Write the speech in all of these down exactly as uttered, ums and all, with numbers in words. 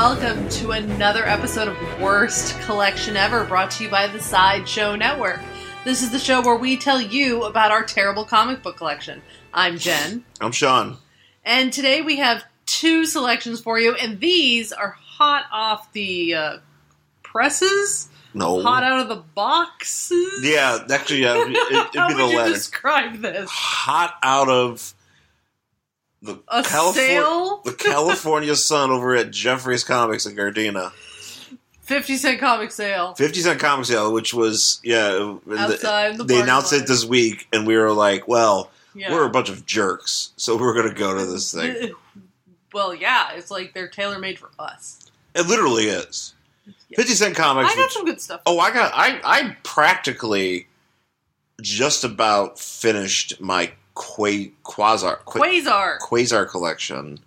welcome to another episode of Worst Collection Ever, brought to you by the Sideshow Network. This is the show where we tell you about our terrible comic book collection. I'm Jen. I'm Sean. And today we have two selections for you, and these are hot off the uh, presses? No. Hot out of the boxes? Yeah, actually, yeah, it, it'd be How the would you latter. describe this? Hot out of the, A Califor- sale? the California Sun over at Jeffrey's Comics in Gardena. fifty cent comic sale. fifty cent comic sale, which was, yeah. Outside the They parking announced lot. it this week, and we were like, well, Yeah. we're a bunch of jerks, so we're going to go to this thing. Well, yeah, it's like they're tailor-made for us. It literally is. Yeah. fifty cent comics. I got which- some good stuff. Oh, I got. I I practically just about finished my Qua- Quasar Qua- Quasar. Quasar collection,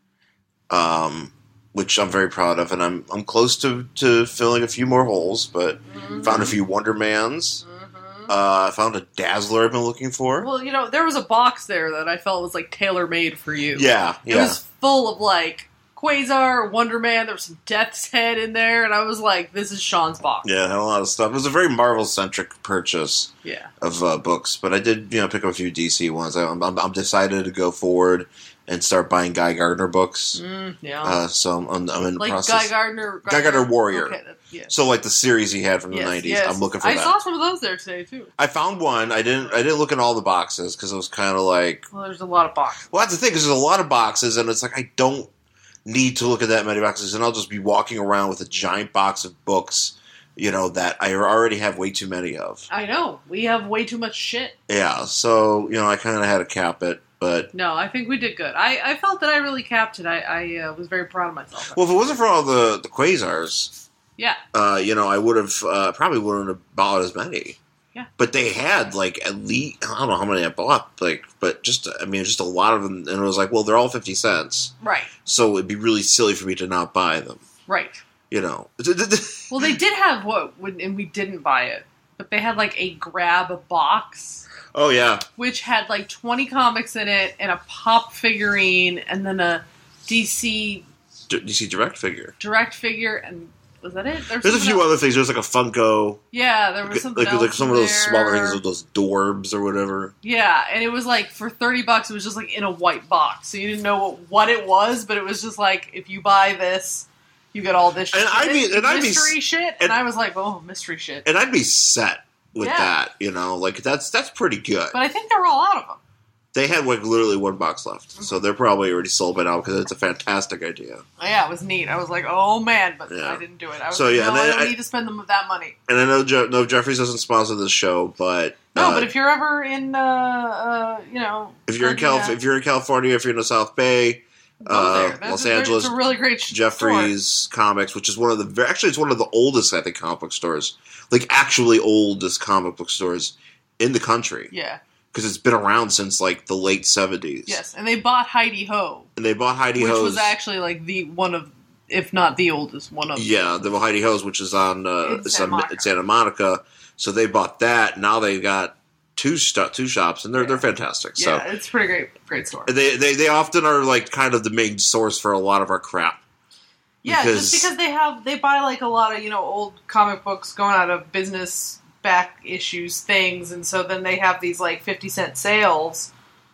um, which I'm very proud of, and I'm I'm close to, to filling a few more holes. But Mhm. found a few Wonder Mans. Mhm. Uh, I found a Dazzler I've been looking for. Well, you know, there was a box there that I felt was like tailor-made for you. Yeah, It yeah. was full of like Quasar, Wonder Man. There was some Death's Head in there, and I was like, "This is Sean's box." Yeah, had a lot of stuff. It was a very Marvel centric purchase Yeah. of uh, books, but I did, you know, pick up a few D C ones. I, I'm, I'm decided to go forward and start buying Guy Gardner books. Mm, yeah. Uh, so I'm, I'm, I'm in the like process. Guy Gardner. Guy Gardner Warrior. Okay, that, yeah. So like the series he had from the Yes, nineties. yes. I'm looking for I that. saw some of those there today too. I found one. I didn't. I didn't look in all the boxes because it was kind of like. Well, there's a lot of boxes. Well, that's the thing. Because there's a lot of boxes, and it's like I don't need to look at that many boxes, and I'll just be walking around with a giant box of books, you know, that I already have way too many of. I know we have way too much shit. Yeah. So you know, I kind of had to cap it, but. No, I think we did good. I, I felt that I really capped it. I, I uh, was very proud of myself. Well, if it wasn't for all the, the Quasars, Yeah. uh, you know, I would have uh, probably wouldn't have bought as many. Yeah. But they had like at least I don't know how many I bought, like, but just I mean, just a lot of them, and it was like, well, they're all fifty cents, Right. so it'd be really silly for me to not buy them. Right. You know. Well, they did have what, when- and we didn't buy it, but they had like a grab box, Oh yeah. which had like twenty comics in it, and a pop figurine, and then a D C D- D C Direct figure. direct figure, and was that it? There was There's a something few else. other things. There's like a Funko, Yeah, there was like, something like, else like some in of those there. smaller things, of those Dorbs or whatever. Yeah, and it was like for thirty bucks. It was just like in a white box, so you didn't know what, what it was, but it was just like if you buy this, you get all this And shit, I'd be- and I'd be- mystery shit. And, and- I was like, oh, mystery shit. And I'd be set with Yeah. that. You know, like that's that's pretty good. But I think they were all out of them. They had like literally one box left, so they're probably already sold by now because it's a fantastic idea. Oh, yeah, it was neat. I was like, oh man, but Yeah. I didn't do it. I was So, like, yeah, no, and I then don't I- need to spend them that money. And I know Je- no Jeffries doesn't sponsor this show, but No, uh, but if you're ever in, uh, uh, you know, if you're in Calif- Gardena, if you're in California, if you're in the South Bay, go uh, there. That's Los a, Angeles, it's a really great store. Jeffries Comics, which is one of the ve- actually it's one of the oldest I think comic book stores, like actually oldest comic book stores in the country Yeah. because it's been around since like the late seventies. Yes, and they bought Heidi Ho, and they bought Heidi which Ho's. was actually like the one of, if not the oldest, one of. Yeah, the Heidi Ho's, which is on uh, In it's Santa on- Monica. it's Santa Monica. So they bought that. Now they've got two sto- two shops, and they're Yeah. they're fantastic. So Yeah, it's a pretty great, great store. they, they they often are like kind of the main source for a lot of our crap. Yeah, because- just because they have they buy like a lot of, you know, old comic books going out of business, back issues, things, and so then they have these like fifty cent sales.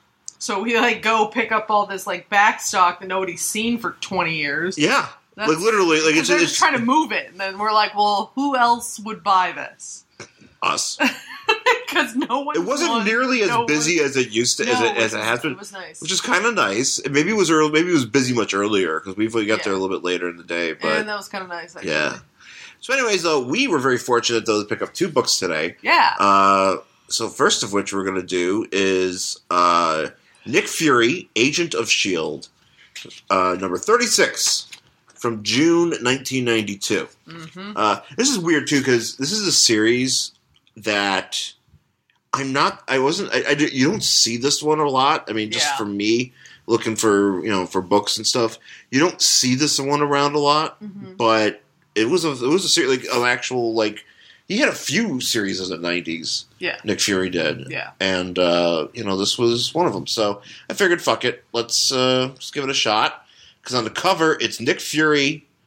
So we like go pick up all this like back stock that nobody's seen for twenty years. Yeah, That's- like literally, like 'Cause it's they're it's just trying to move it, and then we're like, well, who else would buy this? us. Because no one. It wasn't wants- nearly as no busy one- as it used to, No, as it as was- it has been, It was nice. which is kind of nice. Maybe it was early, maybe it was busy much earlier because we got Yeah. there a little bit later in the day. But and that was kind of nice. Actually. yeah. So, anyways, though, we were very fortunate though to pick up two books today. Yeah. Uh, so first of which we're going to do is uh, Nick Fury, Agent of S H I E L D, uh, number thirty-six from June nineteen ninety-two. Mm-hmm. Uh, this is weird too because this is a series that I'm not. I wasn't. I, I, you don't see this one a lot. I mean, just Yeah. for me looking for you know for books and stuff, you don't see this one around a lot. Mm-hmm. But it was a it was a series like an actual like he had a few series in the nineties. Yeah. Nick Fury did. Yeah. And uh, you know this was one of them. So I figured, fuck it, let's uh, let's give it a shot. Because on the cover, it's Nick Fury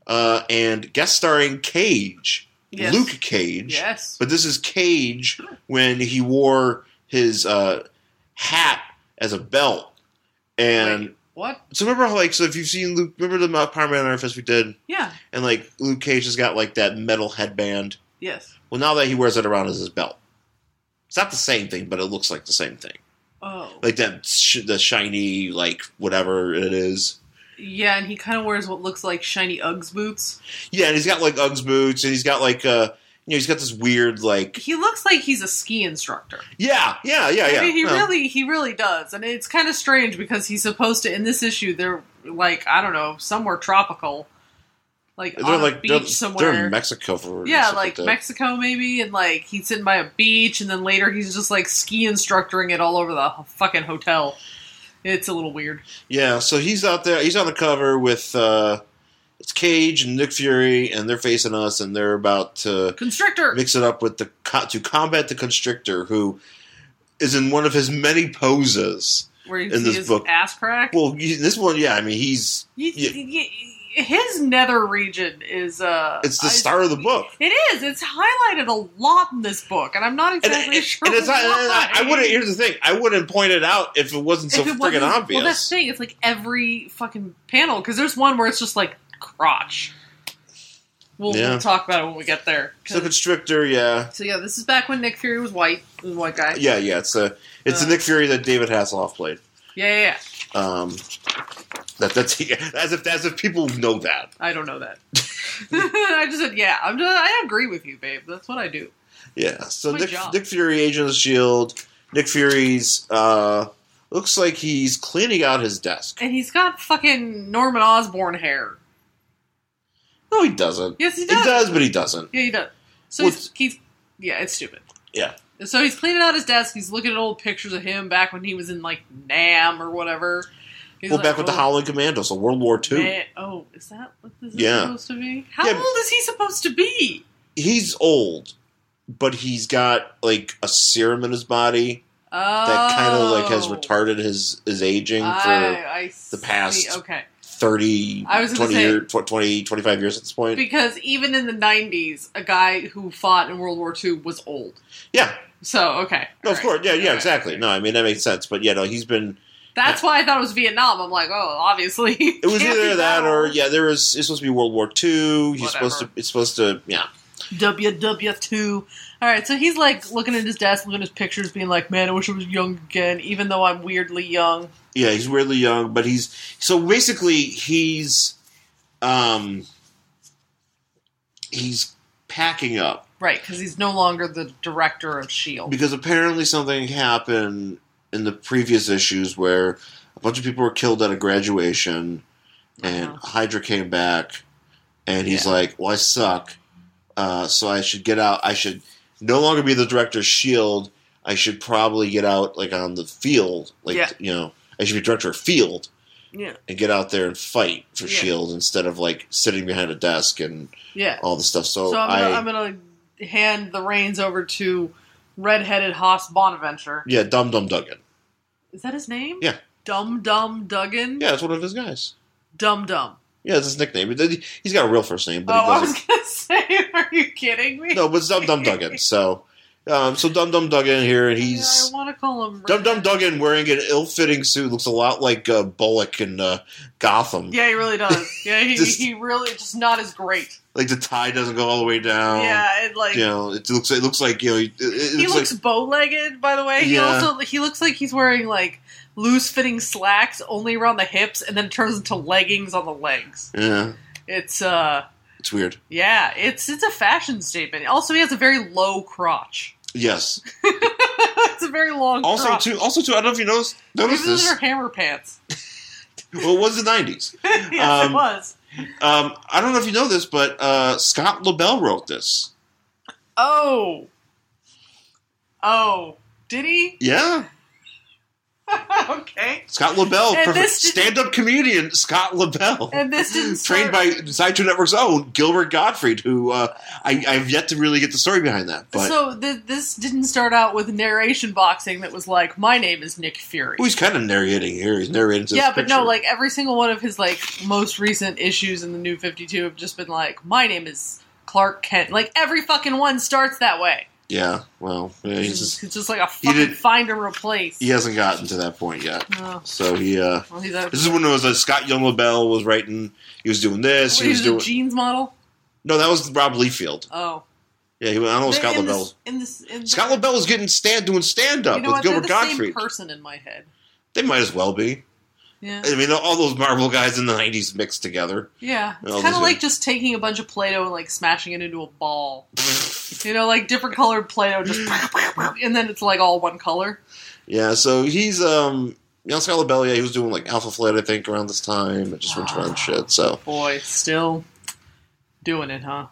uh, and guest starring Cage, Yes. Luke Cage. Yes. But this is Cage when he wore his uh, hat as a belt. And Wait, what? so remember how, like, so if you've seen Luke, remember the Power Man Iron Fist we did? Yeah. And, like, Luke Cage has got, like, that metal headband. Yes. Well, now that he wears it around as his belt. It's not the same thing, but it looks like the same thing. Oh. Like that, sh- the shiny, like, whatever it is. Yeah, and he kind of wears what looks like shiny Uggs boots. Yeah, and he's got, like, Uggs boots, and he's got, like, uh, you know, he's got this weird, like... He looks like he's a ski instructor. Yeah, yeah, yeah, yeah. I mean, he No. really, he really does, and it's kind of strange because he's supposed to. In this issue, they're like, I don't know, somewhere tropical, like They're, on like, a they're, beach somewhere. they're in Mexico for... Yeah, something like that. Mexico maybe, and like he's sitting by a beach, and then later he's just like ski instructoring it all over the fucking hotel. It's a little weird. Yeah, so he's out there. He's on the cover with uh, it's Cage and Nick Fury, and they're facing us, and they're about to Constrictor! mix it up with the co- to combat the Constrictor, who is in one of his many poses. Where you in see this his book. ass crack. Well, you- this one, yeah, I mean, he's Y- yeah. y- y- his nether region is uh it's the I- start of the book. It is. It's highlighted a lot in this book, and I'm not And, exactly and- sure and it's not, and I, I why. wouldn't. Here's the thing: I wouldn't point it out if it wasn't so If it freaking wasn't- obvious. Well, that's the thing. It's like every fucking panel, because there's one where it's just like crotch. We'll, Yeah. we'll talk about it when we get there. 'Cause- So Constrictor, yeah, So yeah, this is back when Nick Fury was white, was a white guy. yeah, yeah. It's a it's Uh, the Nick Fury that David Hasselhoff played. Yeah, yeah, yeah. Um, that that's as if as if people know that. I don't know that. I just said, yeah. I'm just, I agree with you, babe. That's what I do. Yeah. So My Nick, job. Nick Fury, Agent of Shield. Nick Fury's uh, looks like he's cleaning out his desk. And he's got fucking Norman Osborn hair. No, he doesn't. Yes, he He does. does, but he doesn't. Yeah, he does. So Well, he's, he's yeah, it's stupid. Yeah. So he's cleaning out his desk. He's looking at old pictures of him back when he was in like Nam or whatever. He's Well, like, back with the oh, Howling Commandos, so World War Two. man- oh, is that what this is Yeah. supposed to be? How Yeah, old is he supposed to be? He's old, but he's got like a serum in his body Oh, that kind of like has retarded his his aging for I, I the see. past- Okay, thirty, I was gonna twenty, say- year, tw- twenty, twenty-five years at this point. because even in the nineties, a guy who fought in World War Two was old. Yeah. So okay, No, all of right. course. Yeah, yeah, All right. exactly. No, I mean, that makes sense. But, yeah, no, he's been... That's why I thought it was Vietnam. I'm like, oh, obviously. It was can't be either that or, old. yeah, there was... It's supposed to be World War Two. He's Whatever. supposed to... It's supposed to... Yeah. W W two. All right, so he's like looking at his desk, looking at his pictures, being like, "Man, I wish I was young again." Even though I'm weirdly young. Yeah, he's weirdly young, but he's... So, basically, he's... Um... He's packing up. Right, because he's no longer the director of S H I E L D. Because apparently something happened in the previous issues where a bunch of people were killed at a graduation, and Uh-huh. Hydra came back, and he's Yeah. like, "Well, I suck, uh, so I should get out. I should no longer be the director of S H I E L D. I should probably get out, like, on the field. Like, Yeah. you know, I should be director of field Yeah, and get out there and fight for Yeah. S H I E L D instead of, like, sitting behind a desk and yeah. all this stuff." So, So I'm I... gonna, I'm gonna hand the reins over to redheaded Haas Bonaventure. yeah, Dum Dum Duggan. Is that his name? Yeah. Dum Dum Duggan. Yeah, that's one of his guys. Dum Dum. Yeah, that's his nickname. He's got a real first name, but Oh, he I doesn't. was gonna say, are you kidding me? No, but it's Dum Dum Duggan. So, um, so Dum Dum Duggan here, and Yeah, he's I want to call him Dum Dum redhead. Duggan wearing an ill-fitting suit. Looks a lot like uh, Bullock in uh, Gotham. Yeah, he really does. Yeah, he, Just- he really just not as great. Like the tie doesn't go all the way down. Yeah, it like You know, it looks. It looks like you know. It, it he looks, looks like bow-legged. By the way, he Yeah. also he looks like he's wearing like loose-fitting slacks only around the hips, and then it turns into leggings on the legs. yeah, It's uh, it's weird. yeah, it's it's a fashion statement. Also, he has a very low crotch. Yes. It's a very long. Also, crotch. too. Also, too. I don't know if you noticed. Maybe Noticed those this. are hammer pants. Well, it was the nineties. Yes, Um, it was. Um, I don't know if you know this, but uh, Scott LaBelle wrote this. Oh, oh, did he? Yeah. Okay. Scott LaBelle, And perfect this didn't- stand-up comedian Scott LaBelle. And this didn't start... Trained by Sideshow Network's own Gilbert Gottfried, who uh, I, I've yet to really get the story behind that. But So th- this didn't start out with narration boxing that was like, my name is Nick Fury. well, he's kind of narrating here. He's narrating to Yeah, this but no, picture. like every single one of his like most recent issues in the New fifty-two have just been like, my name is Clark Kent. Like every fucking one starts that way. Yeah, well, yeah, he's It's just, just, it's just like a he fucking did- find and replace. he hasn't gotten to that point yet. No. So he, uh, Well, he's a, this is when it was uh, Scott Young LaBelle was writing. He was doing this. what, he was a doing. jeans model. No, that was Rob Liefeld. Oh, Yeah, he, I don't know Scott in LaBelle. this, in this, in Scott the, LaBelle was getting stand doing stand up you know with what? Gilbert They're the Gottfried. same person in my head. They might as well be. Yeah, I mean, all those Marvel guys in the nineties mixed together. yeah. It's All kind of those- like just taking a bunch of Play-Doh and like smashing it into a ball. You know, like different colored Play-Doh, just and then it's like all one color. Yeah, so he's um, you know, Scott LaBelle. Yeah, he was doing like Alpha Flight, I think, around this time. It just went around shit. So Boy, still doing it, huh?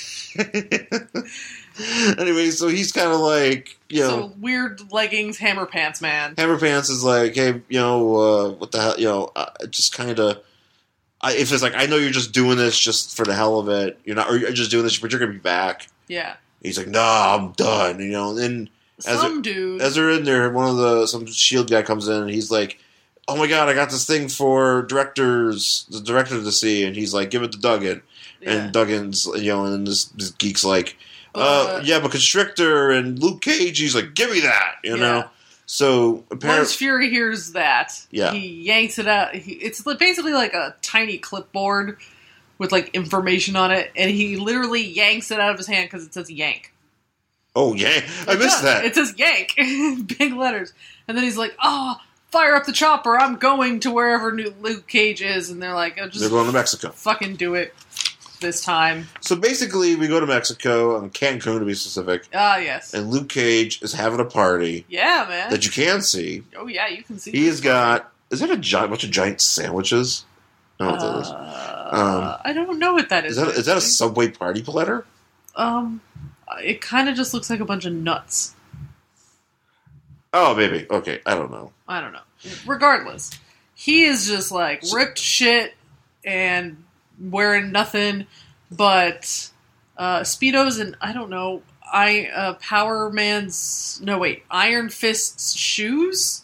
anyway, so he's kind of like, you know, So weird leggings, hammer pants, man. Hammer Pants is like, hey, you know, uh, what the hell, you know, uh, just kind of. If it's like, I know you're just doing this just for the hell of it, you're not, or you're just doing this, but you're gonna be back. Yeah. He's like, nah, I'm done. You know, and then as Some it- dude. as they're in there, one of the some Shield guy comes in and he's like, "Oh my god, I got this thing for directors, the director to see," and he's like, "Give it to Duggan," yeah. and Duggan's, you know, and this, this geek's like, uh, Uh, "Yeah, but Constrictor and Luke Cage," he's like, "Give me that," you Yeah. know. So Once apparently, Fury hears that, Yeah. he yanks it out. He, it's li- basically like a tiny clipboard with like information on it, and he literally yanks it out of his hand because it says yank. oh yeah, I It missed does. that. It says yank, big letters, and then he's like, "Oh, fire up the chopper! I'm going to wherever new Luke Cage is," and they're like, oh, "Just They're going to Mexico. fucking do it this time." So basically, we go to Mexico, um, Cancun to be specific, Ah, yes, and Luke Cage is having a party yeah, man. that you can see. Oh yeah, you can see. He this has got. Is that a giant bunch of giant sandwiches? I don't know what that is. Uh, Um, I don't know what that is. Is that is that a actually. Subway party platter? Um, it kind of just looks like a bunch of nuts. Oh, maybe. Okay, I don't know. I don't know. Regardless, he is just like ripped shit and wearing nothing but uh, Speedos and I don't know. I uh, Power Man's no wait Iron Fist's shoes.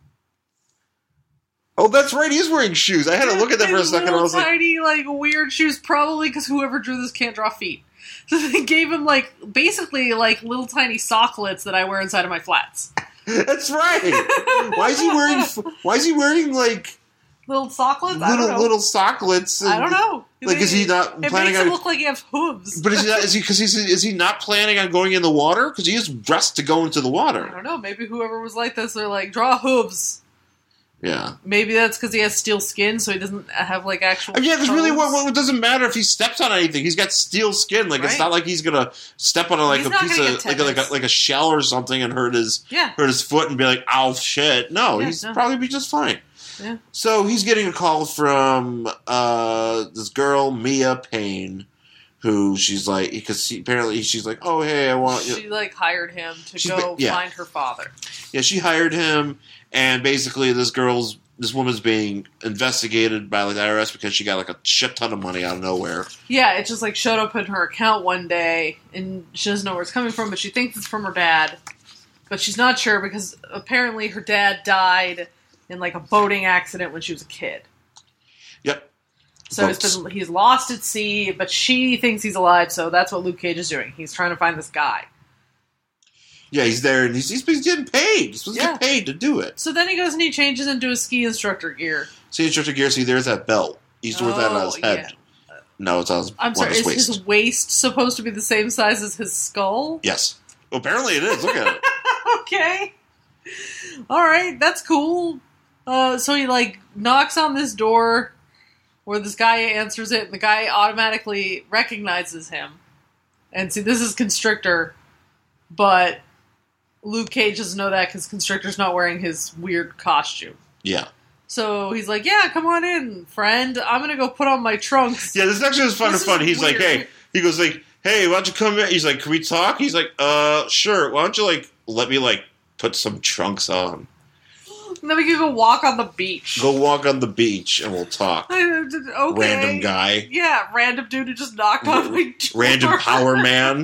Oh, that's right. He's wearing shoes. I had to look at that for a His second. I little was like, tiny, like weird shoes, probably because whoever drew this can't draw feet. So they gave him like basically like little tiny socklets that I wear inside of my flats. "That's right." Why is he wearing? Why is he wearing like Little socklets? I don't little know. little socklets? I don't know. Like, is he not It planning makes on? him look like he has hooves. But is he not? Is he because he's is he not planning on going in the water? Because he is dressed to go into the I water. don't know. Maybe whoever was like this, they're like, draw hooves. Yeah. Maybe that's because he has steel skin, so he doesn't have like actual. I mean, yeah, because really, toes. what, what it doesn't matter if he steps on anything. He's got steel skin. Like it's Right. not like he's gonna step on a, like He's a not piece gonna of get like a, like a tetanus. like a shell or something and hurt his Yeah. hurt his foot and be like, "Ow, shit!" No, Yeah, he's no. probably be just fine. Yeah. So he's getting a call from uh, this girl Mia Payne, who she's like because apparently she's like, "Oh hey, I want you." She like hired him to She's go ba- yeah. find her father. Yeah, she hired him, and basically this girl's this woman's being investigated by like the I R S because she got like a shit ton of money out of nowhere. Yeah, it just like showed up in her account one day, and she doesn't know where it's coming from, but she thinks it's from her dad, but she's not sure because apparently her dad died in like a boating accident when she was a kid. Yep. So it's been, he's lost at sea, but she thinks he's alive, so that's what Luke Cage is doing. He's trying to find this guy. Yeah, he's there, and he's, he's, he's getting paid. He's supposed Yeah. to get paid to do it. So then he goes and he changes into his ski instructor gear. See, instructor gear, see, there's that belt. He used to wear that on his Oh, head. No, it's on his, I'm on sorry, his is waist. his waist supposed to be the same size as his skull? Yes. Well, apparently it is. Look at it. Okay. Alright, that's cool. Uh, so he, like, knocks on this door where this guy answers it, and the guy automatically recognizes him. And see, this is Constrictor, but Luke Cage doesn't know that because Constrictor's not wearing his weird costume. Yeah. So he's like, yeah, come on in, friend. I'm going to go put on my trunks. Yeah, this actually was fun This and fun. is He's like, weird. hey, he goes like, hey, why don't you come in? He's like, can we talk? He's like, uh, sure. Why don't you, like, let me, like, put some trunks on? then we can go walk on the beach. Go walk on the beach and we'll talk. Okay. Random guy. Yeah, random dude who just knocked on my door. Random power man.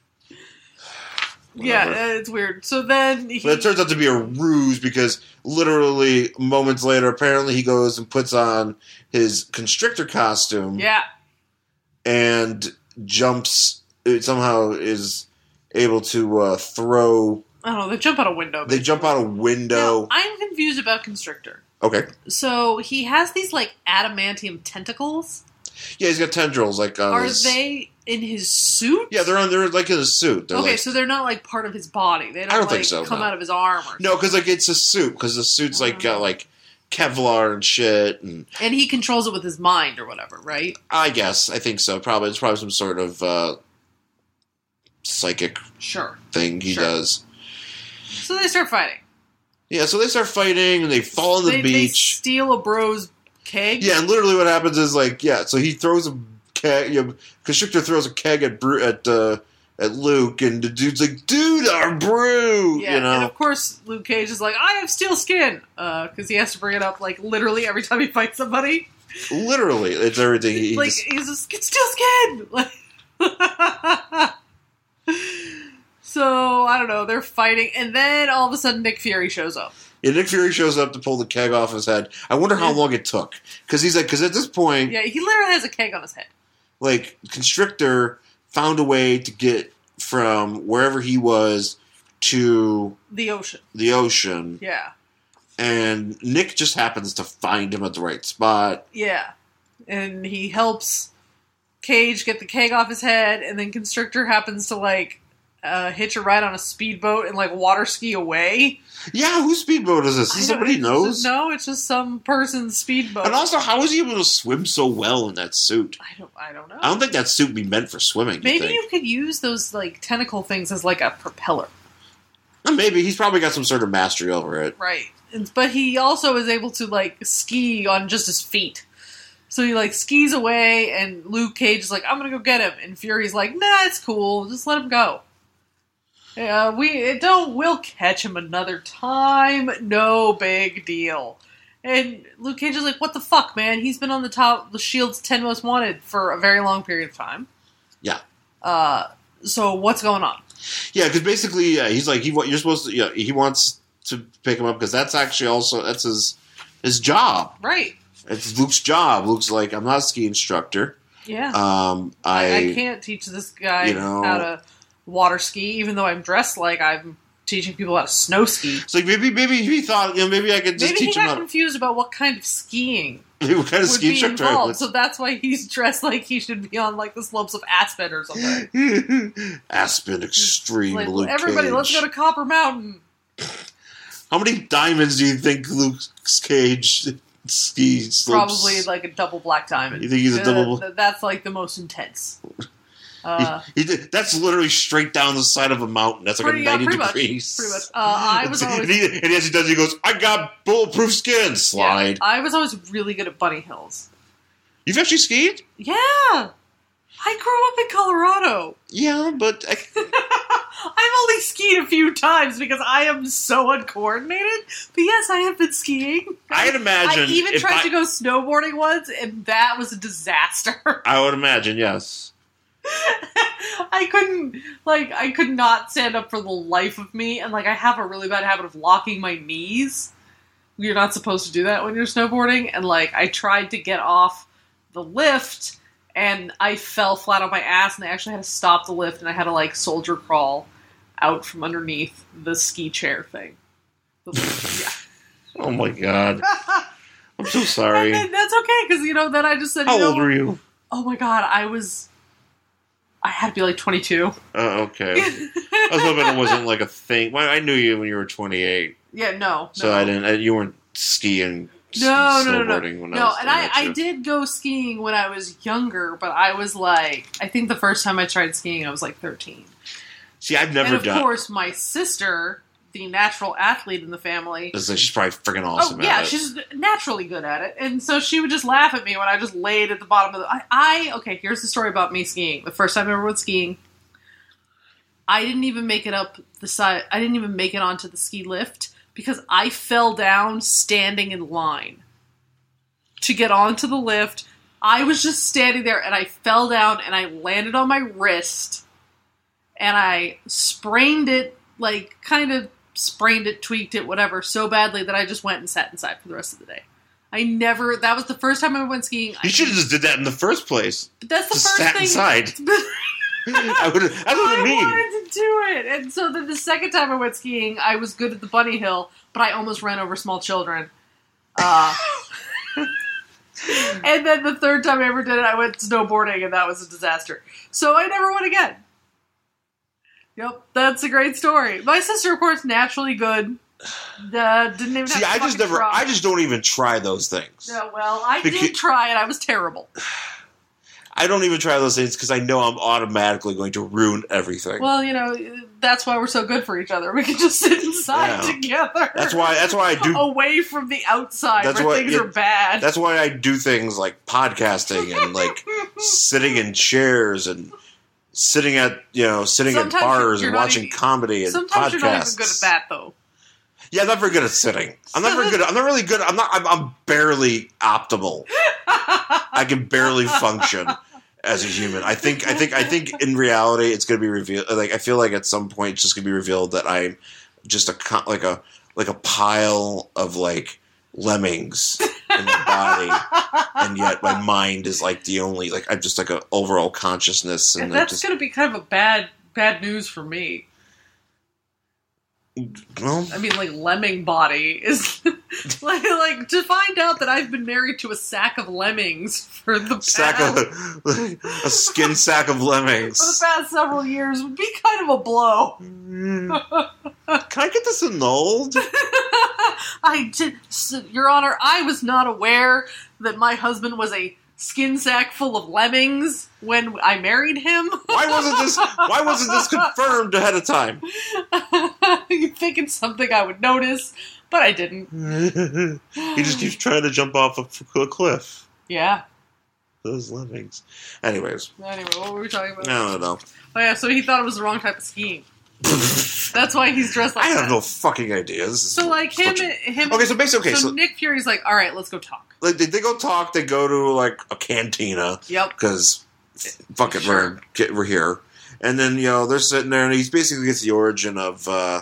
Yeah, uh, it's weird. So then he... But it turns out to be a ruse because literally moments later, apparently he goes and puts on his constrictor costume. Yeah. And jumps, it somehow is able to uh, throw... I don't know, they jump out a window. They basically. jump out a window. Now, I'm confused about Constrictor. Okay. So he has these, like, adamantium tentacles. Yeah, he's got tendrils. Like on Are his... they in his suit? Yeah, they're on. They're like in a suit. They're okay, like... so they're not, like, part of his body. They don't, I don't like, think so, come no. out of his arm or something. No, because like it's a suit. Because the suit's like got like Kevlar and shit. And And he controls it with his mind or whatever, right? I guess. I think so. Probably. It's probably some sort of uh, psychic Sure. thing he Sure. does. So they start fighting. Yeah, so they start fighting and they fall on the they, beach. They steal a bro's keg. Yeah, and literally what happens is like, yeah, so he throws a keg. You know, Constrictor throws a keg at Bru- at uh, at Luke, and the dude's like, "Dude, our brew!" Yeah, you know. and of course Luke Cage is like, "I have steel skin," because uh, he has to bring it up like literally every time he fights somebody. Literally, it's everything. He like just... he's just it's steel skin. Like, so I don't know. They're fighting, and then all of a sudden Nick Fury shows up. Yeah, Nick Fury shows up to pull the keg off his head. I wonder how long it took because he's like, because at this point, Yeah, he literally has a keg on his head. like Constrictor found a way to get from wherever he was to The ocean. the ocean, Yeah, and Nick just happens to find him at the right spot. yeah, and he helps Cage get the keg off his head, and then Constrictor happens to like uh, hitch a ride on a speedboat and like water ski away. Yeah, whose speedboat is this? I Is don't- somebody it's knows? just- no, it's just some person's speedboat. And also, how was he able to swim so well in that suit? I don't. I don't know. I don't think that suit would be meant for swimming. Maybe you, think? you could use those like tentacle things as like a propeller, Uh, Maybe he's probably got some sort of mastery over it. right? And, but he also is able to like ski on just his feet. So he like skis away, and Luke Cage is like, "I'm gonna go get him," and Fury's like, "Nah, it's cool. Just let him go." Yeah, we don't. We'll catch him another time. No big deal. And Luke Cage is like, "What the fuck, man? He's been on the top, the Shield's ten most wanted for a very long period of time." Yeah. Uh, so what's going on? Yeah, because basically, yeah, he's like, he wa- you're supposed to. Yeah, he wants to pick him up because that's actually also that's his his job. Right. It's Luke's job. Luke's like, I'm not a ski instructor. Yeah. Um, I, I, I can't teach this guy you know- how to water ski, even though I'm dressed like I'm teaching people how to snow ski. It's like maybe maybe he thought, you know, maybe I could just Maybe he teach him got how to. confused about what kind of skiing Maybe what kind of would ski be instructor I involved, was. so that's why he's dressed like he should be on like the slopes of Aspen or something. Aspen Extreme Like, Luke everybody, Cage. let's go to Copper Mountain. How many diamonds do you think Luke Cage ski slopes? Probably like a double black diamond. You think he's a Uh, double- th- That's like the most intense. Uh, He, he did, that's literally straight down the side of a mountain. That's like pretty, a yeah, ninety pretty much. degrees. Pretty much. Uh, I was and, always. he, and as he does, he goes, "I got bulletproof skin." Slide. Yeah, I was always really good at bunny hills. You've actually skied? Yeah, I grew up in Colorado. Yeah, but I, I've only skied a few times because I am so uncoordinated. But yes, I have been skiing. I'd imagine. I even if tried I, to go snowboarding once, and that was a disaster. I would imagine, yes. I couldn't, like, I could not stand up for the life of me, and, like, I have a really bad habit of locking my knees. You're not supposed to do that when you're snowboarding, and, like, I tried to get off the lift, and I fell flat on my ass, and I actually had to stop the lift, and I had to, like, soldier crawl out from underneath the ski chair thing. Yeah. Oh my god. I'm so sorry. And then, that's okay, because, you know, then I just said, How you know, old were you? oh my god, I was, I had to be, like, twenty-two. Oh, okay. I was hoping it wasn't like a thing. Well, I knew you when you were twenty-eight, Yeah, no. so no. I didn't. I, you weren't skiing, No, no, no, no. snowboarding when I No, was and doing I, that I shit. did go skiing when I was younger, but I was like, I think the first time I tried skiing, I was like thirteen. See, I've never and of done. course, my sister, the natural athlete in the family, It's like she's probably freaking awesome oh yeah, at it. she's naturally good at it, and so she would just laugh at me when I just laid at the bottom of the. I, I okay, here's the story about me skiing. The first time I ever went skiing, I didn't even make it up the side. I didn't even make it onto the ski lift because I fell down standing in line to get onto the lift. I was just standing there and I fell down and I landed on my wrist and I sprained it, like kind of sprained it, tweaked it, whatever, so badly that I just went and sat inside for the rest of the day. I never, that was the first time I went skiing. You should have just did that in the first place. But that's the just first sat thing. inside. I would have, that's what I mean. I wanted to do it. And so then the second time I went skiing, I was good at the bunny hill, but I almost ran over small children. Uh, and then the third time I ever did it, I went snowboarding, and that was a disaster. So I never went again. Yep, that's a great story. My sister, of course, naturally good. Uh, didn't even See, have to I just never, try. I just don't even try those things. No, well, I Because- did try, and I was terrible. I don't even try those things because I know I'm automatically going to ruin everything. Well, you know, that's why we're so good for each other. We can just sit inside Yeah. together. That's why. That's why I do. Away from the outside That's where why things it- are bad. That's why I do things like podcasting and like sitting in chairs and sitting at you know sitting Sometimes at bars you're and not watching even- comedy and Sometimes podcasts. you're not even good at that, though. Yeah, I'm not very good at sitting. I'm not very good. I'm not really good. I'm not. I'm, I'm barely optimal. I can barely function as a human. I think. I think. I think. In reality, it's going to be revealed. Like I feel like at some point, it's just going to be revealed that I'm just a co- like a like a pile of like lemmings in my body, and yet my mind is like the only like I'm just like an overall consciousness. And And I that's just, going to be kind of a bad, bad news for me. well, I mean, like, lemming body is... like, like, to find out that I've been married to a sack of lemmings for the past... sack of a skin sack of lemmings. for the past several years would be kind of a blow. Mm. Can I get this annulled? I did... So, Your Honor, I was not aware that my husband was a skin sack full of lemmings when I married him. Why wasn't this? Why wasn't this confirmed ahead of time? You think it's something I would notice, but I didn't. He just keeps trying to jump off a, a cliff. Yeah. Those lemmings. Anyways, Anyway, what were we talking about? I don't know. Oh yeah, so he thought it was the wrong type of skiing. That's why he's dressed like I that. have no fucking idea. This is So like him, such a- him. Okay, so basically, okay, so so, Nick Fury's like, all right, let's go talk. like they, they go talk. They go to like a cantina Yep. because fuck it, Sure. we're get, we're here. And then you know they're sitting there, and he's basically gets the origin of uh,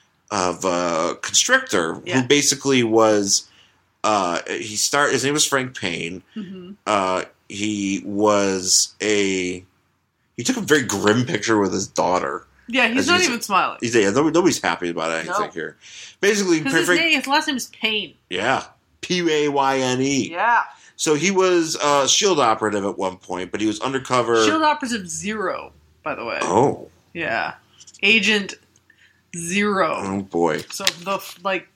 of uh, Constrictor, Yeah. who basically was uh, he start. His name was Frank Payne. Mm-hmm. Uh, he was a he took a very grim picture with his daughter. Yeah, he's As not he's- even smiling. He's yeah, nobody- nobody's happy about it. I No. think here, basically, Because his Frank, name, his last name is Payne. yeah, P A Y N E. Yeah. So he was a SHIELD operative at one point, but he was undercover. Shield Operative Zero, by the way. Oh, Yeah. Agent Zero. oh boy. So the like,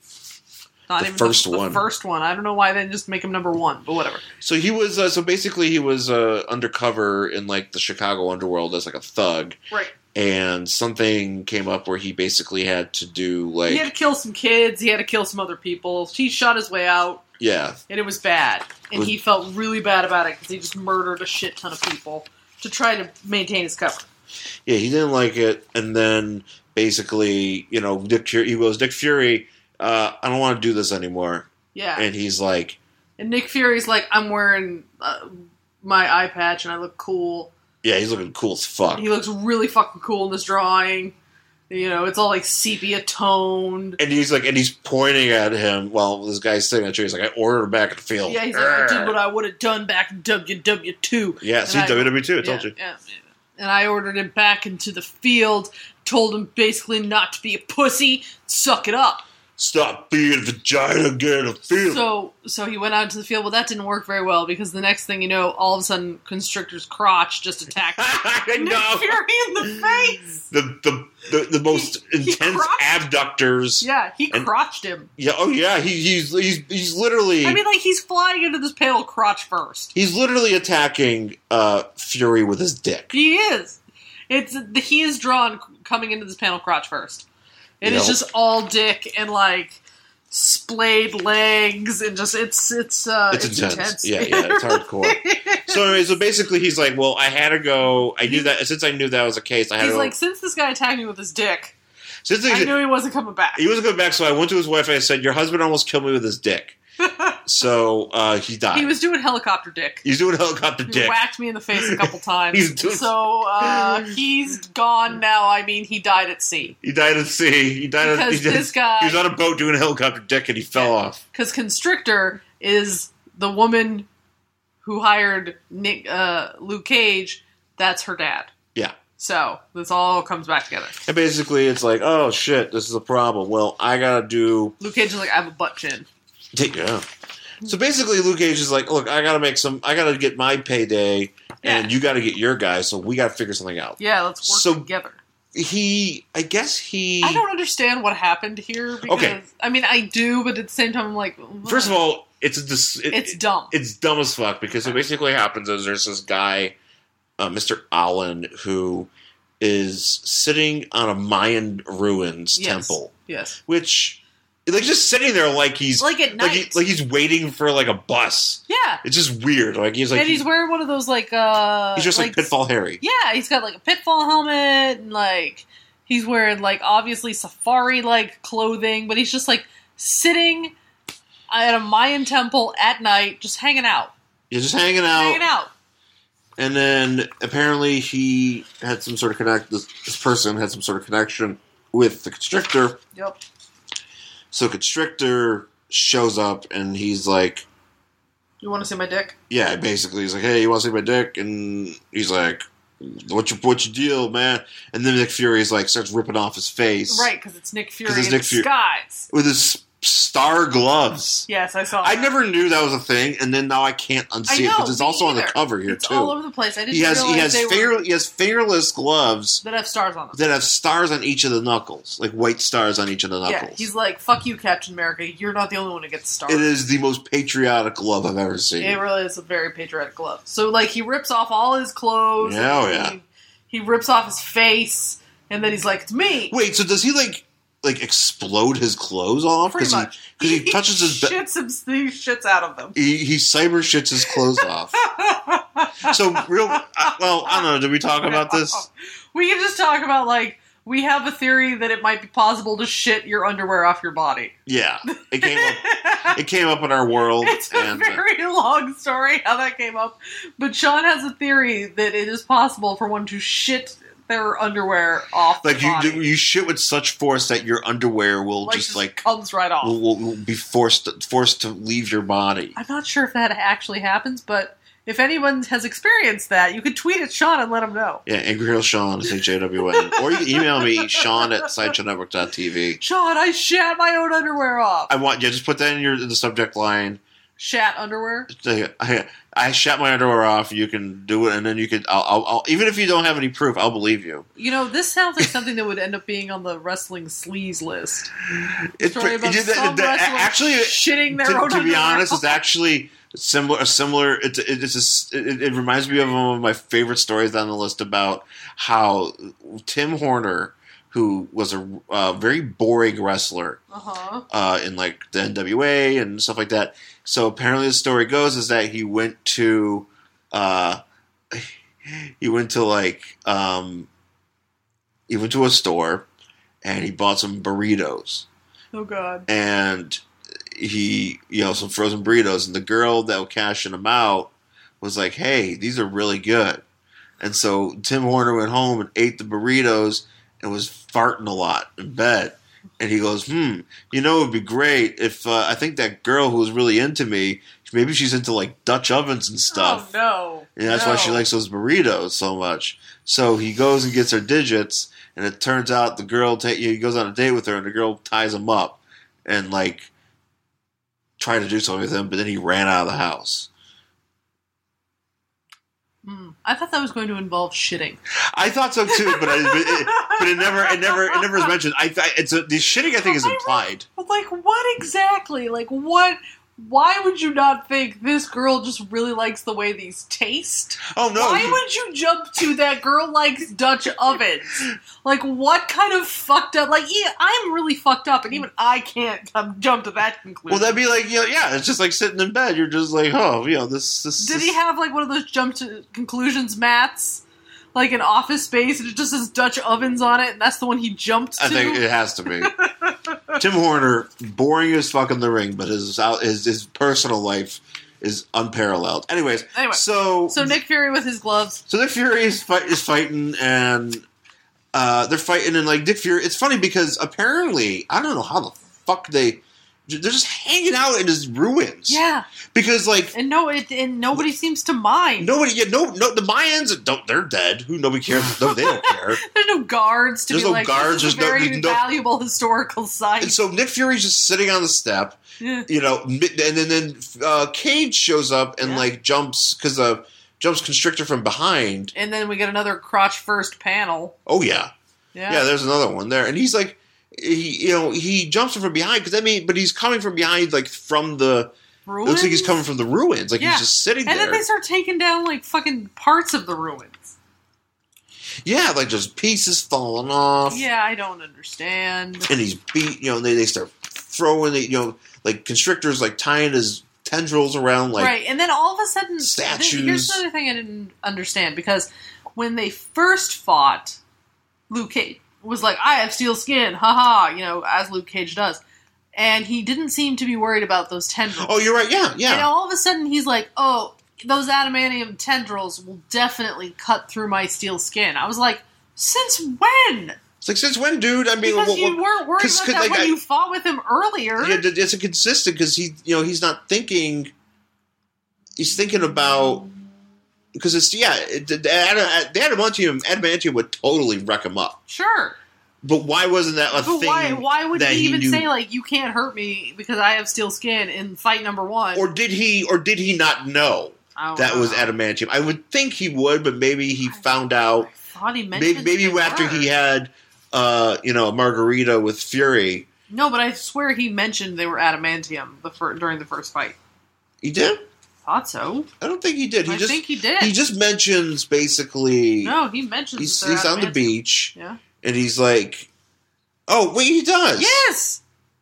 not The even first the, the one. first one. I don't know why they didn't just make him number one, but whatever. So he was. Uh, so basically, he was uh, undercover in like the Chicago underworld as like a thug, Right. and something came up where he basically had to do like He had to kill some kids. He had to kill some other people. He shot his way out, yeah. and it was bad. And Was- he felt really bad about it because he just murdered a shit ton of people to try to maintain his cover. Yeah, he didn't like it, and then basically, you know, Dick Fury, he goes, Dick Fury, uh, I don't want to do this anymore, Yeah. and he's like, And Nick Fury's like, I'm wearing uh, my eye patch and I look cool. yeah, he's looking cool as fuck, He looks really fucking cool in this drawing. You know, it's all like sepia toned. and he's like, and he's pointing at him while this guy's sitting on the tree. He's like, I ordered him back in the field. Yeah, he's like, I did what I would have done back in W W two. Yeah, see, And I- W W two, I told yeah, you. Yeah, yeah. And I ordered him back into the field, told him basically not to be a pussy, suck it up. Stop being a vagina, get in the field. So so he went out into the field. Well, that didn't work very well because the next thing you know, all of a sudden, Constrictor's crotch just attacked I Nick know. Fury in the face. The, the, the, the most He- he intense crotched- abductors. Yeah, he And- crotched him. Yeah, oh yeah, he, he's, he's, he's literally... I mean, like, he's flying into this panel crotch first. He's literally attacking uh, Fury with his dick. He is. It's he is drawn coming into this panel crotch first. It is Yep. just all dick and like splayed legs and just it's it's uh It's, it's, intense. intense. Yeah, yeah, it's hardcore. So anyway, so basically he's like, well, I had to go. I knew that since I knew that was the case, I had He's to. like, since this guy attacked me with his dick, So the thing I is, knew he wasn't coming back. he wasn't coming back, so I went to his wife and I said, "Your husband almost killed me with his dick." So uh, he died. He was doing helicopter dick. He's doing helicopter He dick. whacked me in the face a couple times. He's doing- So uh, he's gone now. I mean, he died at sea. He died at sea. He died. Because he, died- this guy- he was on a boat doing helicopter dick, and he fell off. Because Constrictor is the woman who hired Nick, uh, Luke Cage. That's her dad. Yeah. So this all comes back together. And basically, it's like, oh shit, this is a problem. Well, I gotta do. Luke Cage is like, I have a butt chin. Yeah. So basically, Luke Cage is like, look, I gotta make some. I gotta get my payday, and Yeah. you gotta get your guy. So we gotta figure something out. Yeah, let's work So- together. He, I guess he. I don't understand what happened here because Okay. I mean I do, but at the same time I'm like, First of all, it's this. It, it's dumb. It's dumb as fuck because what basically happens is there's this guy, uh, Mister Allen, who is sitting on a Mayan ruins Yes. temple, Yes, which like just sitting there like he's like at like, night. he, like he's waiting for like a bus. yeah, It's just weird. Like he's like and he's wearing one of those like uh, he's just like, Pitfall Harry. Yeah, he's got like a pitfall helmet and like he's wearing like obviously safari like clothing, but he's just like sitting at a Mayan temple at night, just hanging out, He's just hanging out, hanging out. and then apparently he had some sort of connect. This, this person had some sort of connection with the Constrictor. Yep. So Constrictor shows up and he's like, You want to see my dick? yeah, basically he's like, hey, you want to see my dick? And he's like, what's your what's your deal, man? And then Nick Fury's like starts ripping off his face, Right, because it's Nick Fury 'Cause it's in Nick Fury. disguise. with his star gloves. Yes, I saw. I that. never knew that was a thing, and then now I can't unsee I it know, because it's me also on the either. cover here It's too. all over the place. I didn't he has realize he has they fair, were he has fearless gloves that have stars on them. that have stars on each of the knuckles, like white stars on each of the Yeah, knuckles. he's like, "Fuck you, Captain America. You're not the only one who gets stars." it is the most patriotic glove I've ever seen. It really is a very patriotic glove. So, like, he rips off all his clothes. Yeah, oh, and yeah. He, he rips off his face, and then he's like, "It's me." Wait, so does he like like explode his clothes off? Pretty he, much. Because he touches his. Be- shits him, he shits out of them. he, he cyber shits his clothes off. So real. Uh, well, I don't know. Did we talk about this? We can just talk about like we have a theory that it might be possible to shit your underwear off your body. Yeah, it came up. It came up in our world, It's a and uh, very long story how that came up, but Sean has a theory that it is possible for one to shit their underwear off. like the you body. do, you shit with such force that your underwear will like, just like comes right off. will, will be forced forced to leave your body. I'm not sure if that actually happens, but if anyone has experienced that, you could tweet at Sean and let him know. Yeah, Angry Girl Sean, S H A W N. Or you can email me, Sean at sideshow network dot t v. Sean, I shat my own underwear off. I want yeah, just put that in your in the subject line. Shat underwear? I, I shat my underwear off. You can do it, and then you can. I'll, I'll, I'll, even if you don't have any proof, I'll believe you. You know, this sounds like something that would end up being on the wrestling sleaze list. It's Story about it- some the- the- wrestler actually shitting their to, own to be underwear honest, off. it's actually similar. A similar. It's it's a s it, it reminds me of one of my favorite stories on the list about how Tim Horner, who was a uh, very boring wrestler Uh-huh. uh, in like the N W A and stuff like that. So apparently, the story goes is that he went to, uh, he went to like, um, he went to a store and he bought some burritos Oh, God. and he, you know, some frozen burritos, and the girl that was cashing them out was like, "Hey, these are really good." And so Tim Horner went home and ate the burritos and was farting a lot in bed. And he goes, hmm, you know, it would be great if uh, I think that girl who was really into me, maybe she's into like Dutch ovens and stuff. Oh, no. And that's no. why she likes those burritos so much. So he goes and gets her digits, and it turns out the girl, ta- he goes on a date with her, and the girl ties him up and like tried to do something with him, but then he ran out of the house. Hmm. I thought that was going to involve shitting. I thought so too, but I, but, it, but it never, it never, it never is mentioned. I, I it's a, the shitting I think is implied. But, like, what exactly? Like, what... Why would you not think this girl just really likes the way these taste? Oh no! Why he- would you jump to that girl likes Dutch ovens? Like, what kind of fucked up... Like, yeah, I'm really fucked up, and even I can't um, jump to that conclusion. Well, that'd be like, you know, yeah, it's just like sitting in bed. You're just like, oh, you know, this. this Did this, he have, like, one of those jump to conclusions mats? like an office space, and it just says Dutch ovens on it, and that's the one he jumped to. I think it has to be. Tim Horner, boring as fuck in the ring, but his out his, his personal life is unparalleled. Anyways, Anyway, so So Nick Fury with his gloves. so Nick Fury is, fight, is fighting, and uh, they're fighting, and like Nick Fury. It's funny because apparently I don't know how the fuck they they're just hanging out in his ruins. Yeah, because like. and no, it, and nobody seems to mind. Nobody, yeah, no, no. The Mayans don't. They're dead. Who? Nobody cares. No, they don't care. There's no guards to There's be no like, guards, this is a there's no- very there's no- valuable historical site. And so Nick Fury's just sitting on the step, Yeah. you know, mid- and then then uh, Cage shows up and Yeah. like jumps because uh, jumps Constrictor from behind. And then we get another crotch first panel. Oh yeah. Yeah. yeah, There's another one there, and he's like, he, you know, he jumps him from behind because I mean, but he's coming from behind, like from the. Ruins? It looks like he's coming from the ruins, like Yeah. he's just sitting And there. then they start taking down like fucking parts of the ruins. Yeah, like just pieces falling off. Yeah, I don't understand. And he's beat, you know, they, they start throwing the, you know, like Constrictor's like tying his tendrils around like right, and then all of a sudden, statues. th- here's another thing I didn't understand, because when they first fought, Luke Cage was like, I have steel skin, haha, you know, as Luke Cage does. And he didn't seem to be worried about those tendrils. Oh, you're right, yeah, yeah. And all of a sudden he's like, oh, those adamantium tendrils will definitely cut through my steel skin. I was like, since when? It's like, since when, dude? I mean, Because well, you well, weren't worried 'cause- about 'cause, that like, when I- you fought with him earlier. yeah, it's a consistent because he, you know, he's not thinking. He's thinking about because it's yeah, it, the, the adamantium, adamantium would totally wreck him up. Sure. But why wasn't that a But thing? why, why would that he even knew? say, like, you can't hurt me because I have steel skin in fight number one? Or did he? Or did he not know I don't that know. was adamantium? I would think he would, but maybe he found out. I thought he mentioned Maybe, maybe they after were. he had, uh, you know, a margarita with Fury. No, but I swear he mentioned they were adamantium the fir- during the first fight. He did. Thought so. I don't think he did. He I just think he did. he just mentions basically. No, he mentions he's they're he's on the adamantium. beach. Yeah. And he's like, "Oh wait, he does." Yes.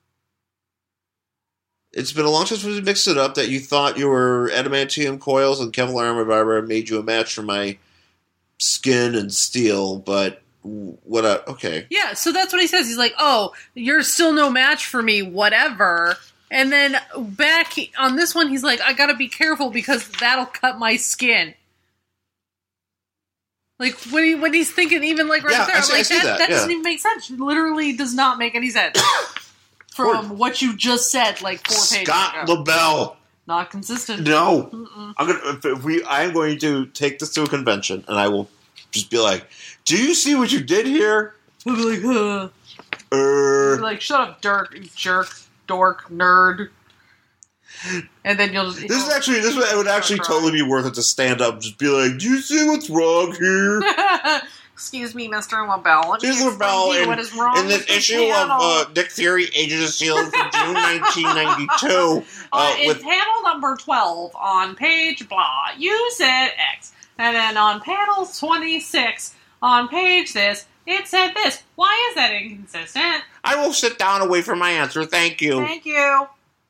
It's been a long time since we mixed it up that you thought your adamantium coils and Kevlar armor barber made you a match for my skin and steel, but what? A, okay. Yeah, so that's what he says. He's like, oh, you're still no match for me, whatever. And then back on this one, he's like, I gotta be careful because that'll cut my skin. Like, when, he, when he's thinking, even like right Yeah, there, I see- I like, see that, that, that yeah. doesn't even make sense. It literally does not make any sense. From what you just said, like four pages Scott ago. LaBelle. Not consistent. No, Mm-mm. I'm gonna. If, if we, I'm going to take this to a convention, and I will just be like, "Do you see what you did here?" He'll be like, huh. Er, He'll be like, shut up, dirk, jerk, dork, nerd. And then you'll just... this is actually this would, it would actually totally be worth it to stand up and just be like, "Do you see what's wrong here?" Excuse me, Mister LaBelle. Let me Mister explain LaBelle, to you in, what is wrong in this with the issue panel. of uh, Nick Fury, Agents of S H I E L D from June nineteen ninety-two, Uh, uh, in with panel number twelve on page blah, you said X. And then on panel twenty-six on page this, it said this. Why is that inconsistent? I will sit down and wait for my answer. Thank you. Thank you.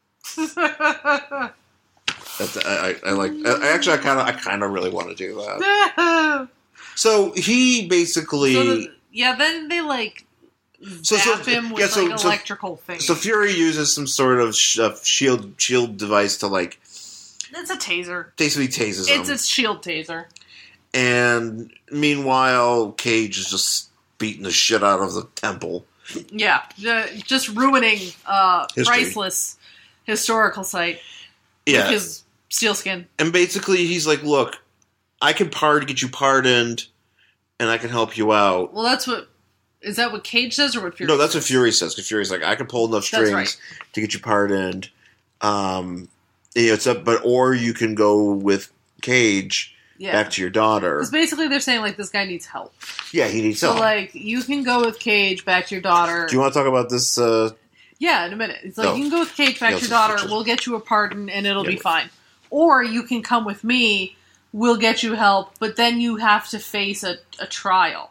That's, I, I, I like. I, actually, I kind of, I kind of really want to do that. So he basically. So the, yeah, then they like So- zap so- him with yeah, so- like so- electrical thing. So Fury uses some sort of sh- uh, shield shield device to like It's a taser. basically tases It's him. a shield taser. And meanwhile, Cage is just beating the shit out of the temple. Yeah, the, just ruining uh, History. priceless historical site Yeah, with his steel skin. and basically he's like, "Look, I can pardon, get you pardoned, and I can help you out." Well, that's what is that what Cage says or what Fury? No, that's what says? Fury says. Because Fury's like, "I can pull enough That's strings right. to get you pardoned." Um, you know, it's up, but or you can go with Cage Yeah. back to your daughter. Because basically they're saying like this guy needs help. Yeah, he needs So help. like you can go with Cage back to your daughter. Do you want to talk about this? Uh, Yeah, in a minute. It's like No. you can go with Cage back Yeah, to your so- daughter. so- We'll get you a pardon and it'll Yeah, be but- fine. Or you can come with me. We'll get you help, but then you have to face a, a trial.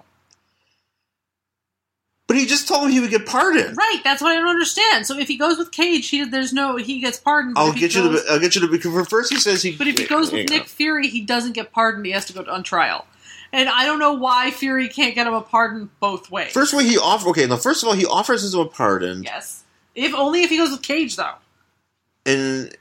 but he just told him he would get pardoned. Right, that's what I don't understand. So if he goes with Cage, he, there's no he gets pardoned. but I'll if he get you goes- to. I'll get you to. Because first he says he. But if he goes with Hang on. Nick Fury, he doesn't get pardoned. He has to go on trial. And I don't know why Fury can't get him a pardon both ways. First of all, he offer okay. Now, first of all, he offers him a pardon. Yes, if only if he goes with Cage, though. And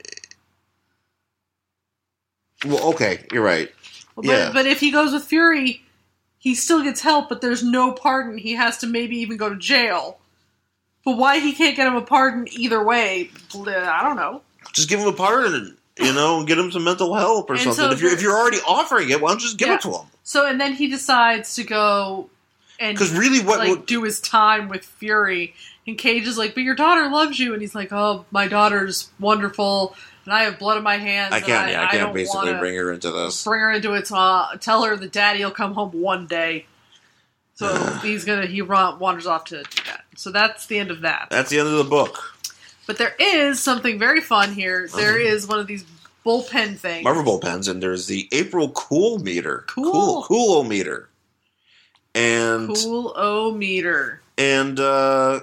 well, okay, you're right. But, yeah, but if he goes with Fury, he still gets help, but there's no pardon. He has to maybe even go to jail. But why he can't get him a pardon either way, I don't know. Just give him a pardon, you know, and get him some mental help or And something. so if you're the- if you're already offering it, why don't you just give Yeah. it to him? So, and then he decides to go and Because really, what, like what do his time with Fury. And Cage is like, but your daughter loves you. And he's like, oh, my daughter's wonderful. And I have blood on my hands. I can't, and yeah, I I can't don't basically wanna bring her into this. Bring her into it. Uh, tell her that daddy will come home one day. So he's gonna, he run, wanders off to do that. So that's the end of that. That's the end of the book. But there is something very fun here. There Okay. is one of these bullpen things. Marvel bullpens, and there's the April Cool meter. Cool. Cool meter. And Cool-o-meter. and uh,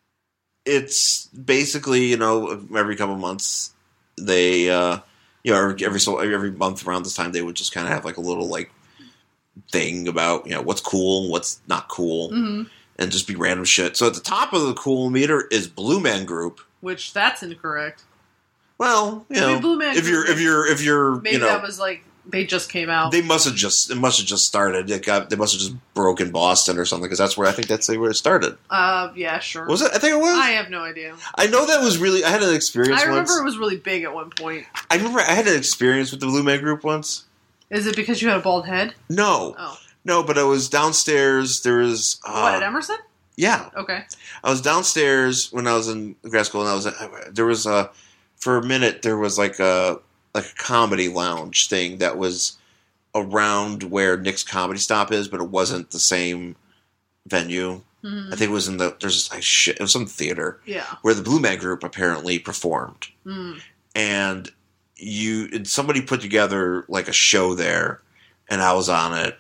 it's basically, you know, every couple months they, uh, you know, every, every so every month around this time they would just kind of have like a little like thing about, you know, what's cool and what's not cool, Mm-hmm. and just be random shit. So at the top of the Cool meter is Blue Man Group. Which, that's incorrect. Well, you Maybe know, Blue Man if you're Group- if you're if you're Maybe you know, that was like, they just came out. they must have just it must have just started. It got they must have just broken Boston or something, because that's where I think that's where it started. Uh, yeah, sure. Was it? I think it was. I I, have no idea. know that was really. I had an experience I remember once. it was really big at one point. I remember I had an experience with the Blue Man Group once. Is it because you had a bald head? No, Oh. no, but I was downstairs. There was uh, What, at Emerson? yeah. Okay. I was downstairs when I was in grad school, and I was there was a for a minute there was like a like a comedy lounge thing that was around where Nick's Comedy Stop is, but it wasn't the same venue. Mhm. I think it was in the there's like shit. It was some theater Yeah. where the Blue Man Group apparently performed, Mm. and you and somebody put together like a show there, and I was on it,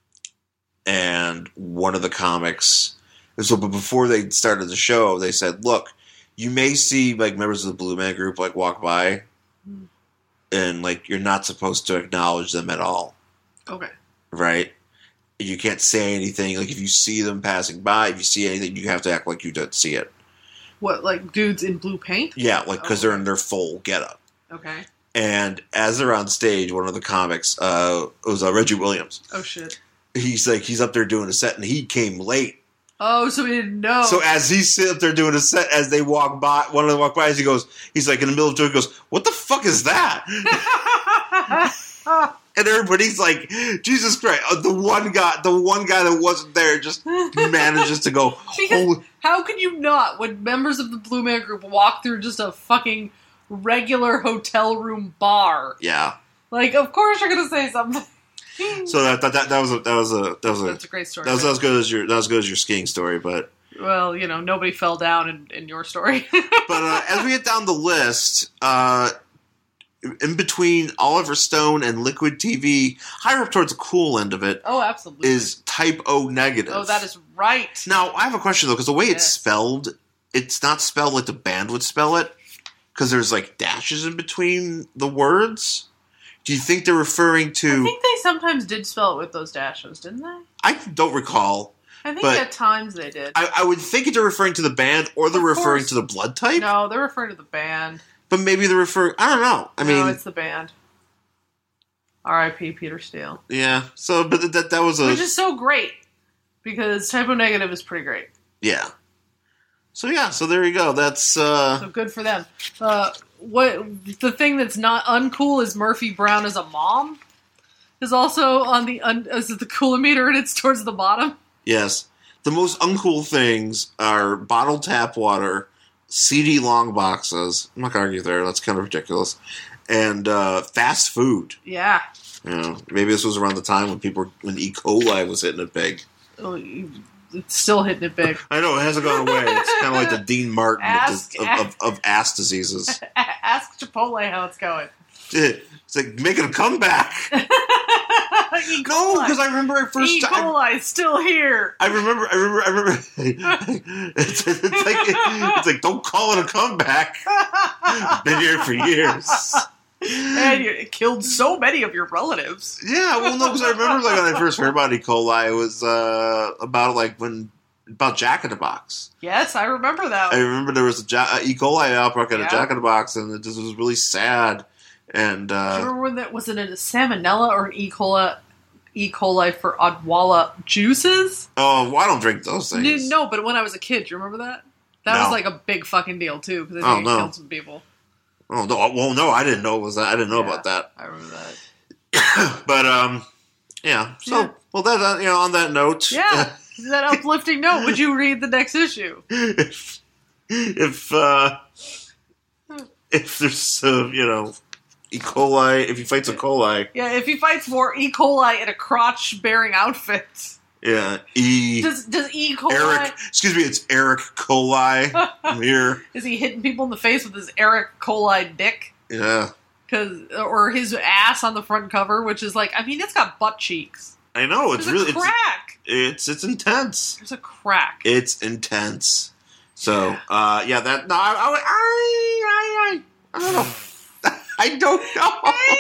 and one of the comics. So, but before they started the show, they said, "Look, you may see like members of the Blue Man Group like walk by, Mm. and like you're not supposed to acknowledge them at all, Okay. right? You can't say anything. Like if you see them passing by, if you see anything, you have to act like you didn't see it. What, like dudes in blue paint? Yeah, like because they're in their full getup." Okay. And as they're on stage, one of the comics uh, it was uh, Reggie Williams. Oh, shit. He's like he's up there doing a set, and he came late. Oh, so we didn't know. So as he's sitting up there doing a set, as they walk by, one of them walk by, as he goes, he's like in the middle of the joke, he goes, "What the fuck is that?" And everybody's like, "Jesus Christ!" Uh, the one guy, the one guy that wasn't there, just manages to go. Because Holy. how could you not, when members of the Blue Man Group walk through just a fucking regular hotel room bar? Yeah. Like, of course you're gonna say something. So that that, that that was a that was a that was a That's a great story. that was man. as good as your that was good as your skiing story, but Well, you know, nobody fell down in, in your story. but uh, as we get down the list, uh, in between Oliver Stone and Liquid T V, higher up towards the cool end of it, Oh, absolutely. is Type O Negative. Oh, that is right. Now, I have a question, though, because the way it's Yes. spelled, it's not spelled like the band would spell it, because there's, like, dashes in between the words. Do you think they're referring to... I think they sometimes did spell it with those dashes, didn't they? I don't recall. I think But- at times they did. I, I would think they're referring to the band, or they're Of referring course. to the blood type, No, they're referring to the band. but maybe they're referring... I don't know. I no, mean, it's the band. R I P Peter Steele. yeah. So, but that that was a... Which is so great, because Type O Negative is pretty great. yeah. So, yeah, so there you go. That's... uh So good for them. Uh, what the thing that's not uncool is Murphy Brown as a mom is also on the un, is it the coolometer and it's towards the bottom. Yes. The most uncool things are bottled tap water, C D long boxes. I'm not going to argue there. That's kind of ridiculous. And uh, fast food. Yeah. You know, maybe this was around the time when people, when E. coli was hitting it big. Oh, you- it's still hitting it big. I know, it hasn't gone away. It's kind of like the Dean Martin of, Ask- dis- of, of, of ass diseases. Ask Chipotle how it's going. It's like making a comeback. E. No, coli. because I remember I first E. time. coli is still here. I remember, I remember, I remember. it's, it's like, it's like, don't call it a comeback. Been here for years. And it killed so many of your relatives. Yeah, well, no, because I remember like when I first heard about E. coli, it was uh, about like when about Jack in the Box. Yes, I remember that. I remember there was a ja- E. coli outbreak at Yeah. a Jack in the Box, and it just was really sad. And Do you uh, remember when that was it a salmonella or an E. coli? E. coli for Odwalla juices? oh, well, I don't drink those things. No, but when I was a kid, do you remember that? That No. was like a big fucking deal too because I Oh, think no. it killed some people. Oh no! Well, no, I didn't know it was that. I didn't know Yeah. about that. I remember that. But um, yeah. So Yeah. well, that uh, you know, on that note, Yeah, that uplifting note. Would you read the next issue? if if uh, if there's uh, you know E. coli, if he fights E. coli, Yeah, if he fights for E. coli in a crotch-bearing outfit, yeah, E. does does E. coli? Eric, excuse me, it's Eric Coli. I'm here. Is he hitting people in the face with his Eric coli dick? Yeah, Cause, or his ass on the front cover, which is like, I mean, it's got butt cheeks. I know it's There's really a crack. it's, it's it's intense. There's a crack. It's intense. So uh, yeah, that no, I I I, I, I don't know. I don't know.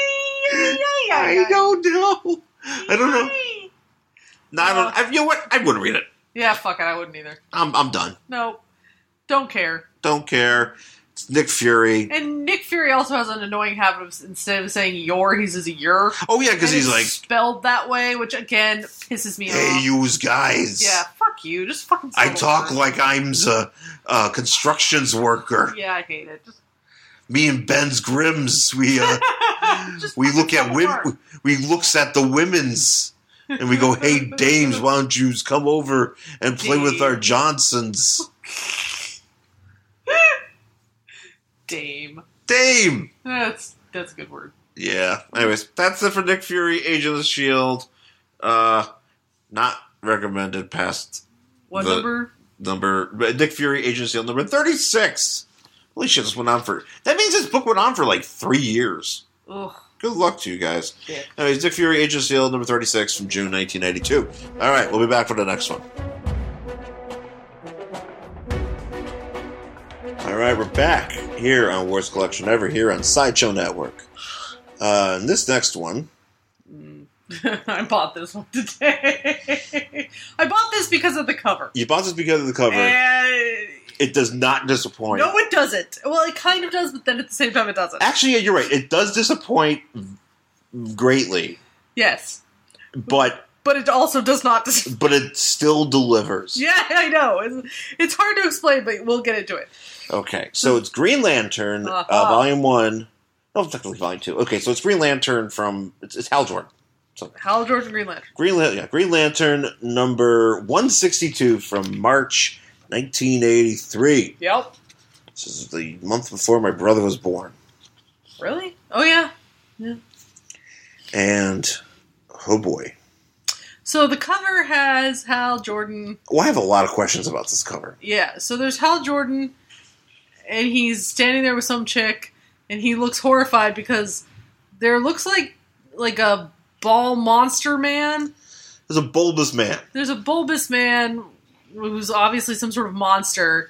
I don't know. I don't know. No, I don't. I, you know what? I wouldn't read it. Yeah, fuck it. I wouldn't either. I'm I'm done. No, don't care. Don't care. It's Nick Fury. And Nick Fury also has an annoying habit of instead of saying your, he says your. Oh yeah, because And he's it's like, spelled that way, which again pisses me "Hey, off. yous guys. Yeah, fuck you. Just fucking. I spell the talk word. like I'm a, a constructions worker. Yeah, I hate it. Just, Me and Ben's Grims. We uh, just we fucking look spell at the women. word. We looks at the women's. And we go, hey, dames, why don't you come over and play with our Johnsons? Dame. Dame! That's that's a good word. Yeah. Anyways, that's it for Nick Fury, Agent of the Shield. Uh, not recommended past What The- number? number. but Nick Fury, Agent of the Shield, number thirty-six. Holy shit, this went on for. That means this book went on for like three years. Ugh. Good luck to you guys. Yeah. Anyways, Nick Fury, Agent of the Shield, number thirty-six from June nineteen ninety-two. All right, we'll be back for the next one. All right, we're back here on Worst Collection Ever, here on Sideshow Network. Uh, and this next one, I bought this one today. I bought this because of the cover. you bought this because of the cover. And It does not disappoint. no, it doesn't. Well, it kind of does, but then at the same time, it doesn't. Actually, yeah, you're right. It does disappoint greatly, Yes, but but it also does not. Dis- but it still delivers. yeah, I know. It's, it's hard to explain, but we'll get into it. Okay, so it's Green Lantern, Uh-huh. uh, Volume One. No, technically Volume Two. Okay, so it's Green Lantern from it's, it's Hal Jordan. So Hal Jordan Green Lantern. Green, La- yeah, Green Lantern number one sixty-two from March nineteen eighty-three. Yep. This is the month before my brother was born, Really? Oh yeah. Yeah. and oh boy, So the cover has Hal Jordan. well, I have a lot of questions about this cover. Yeah. So there's Hal Jordan, and he's standing there with some chick, and he looks horrified because there looks like like a ball monster man. There's a bulbous man. There's a bulbous man who's obviously some sort of monster,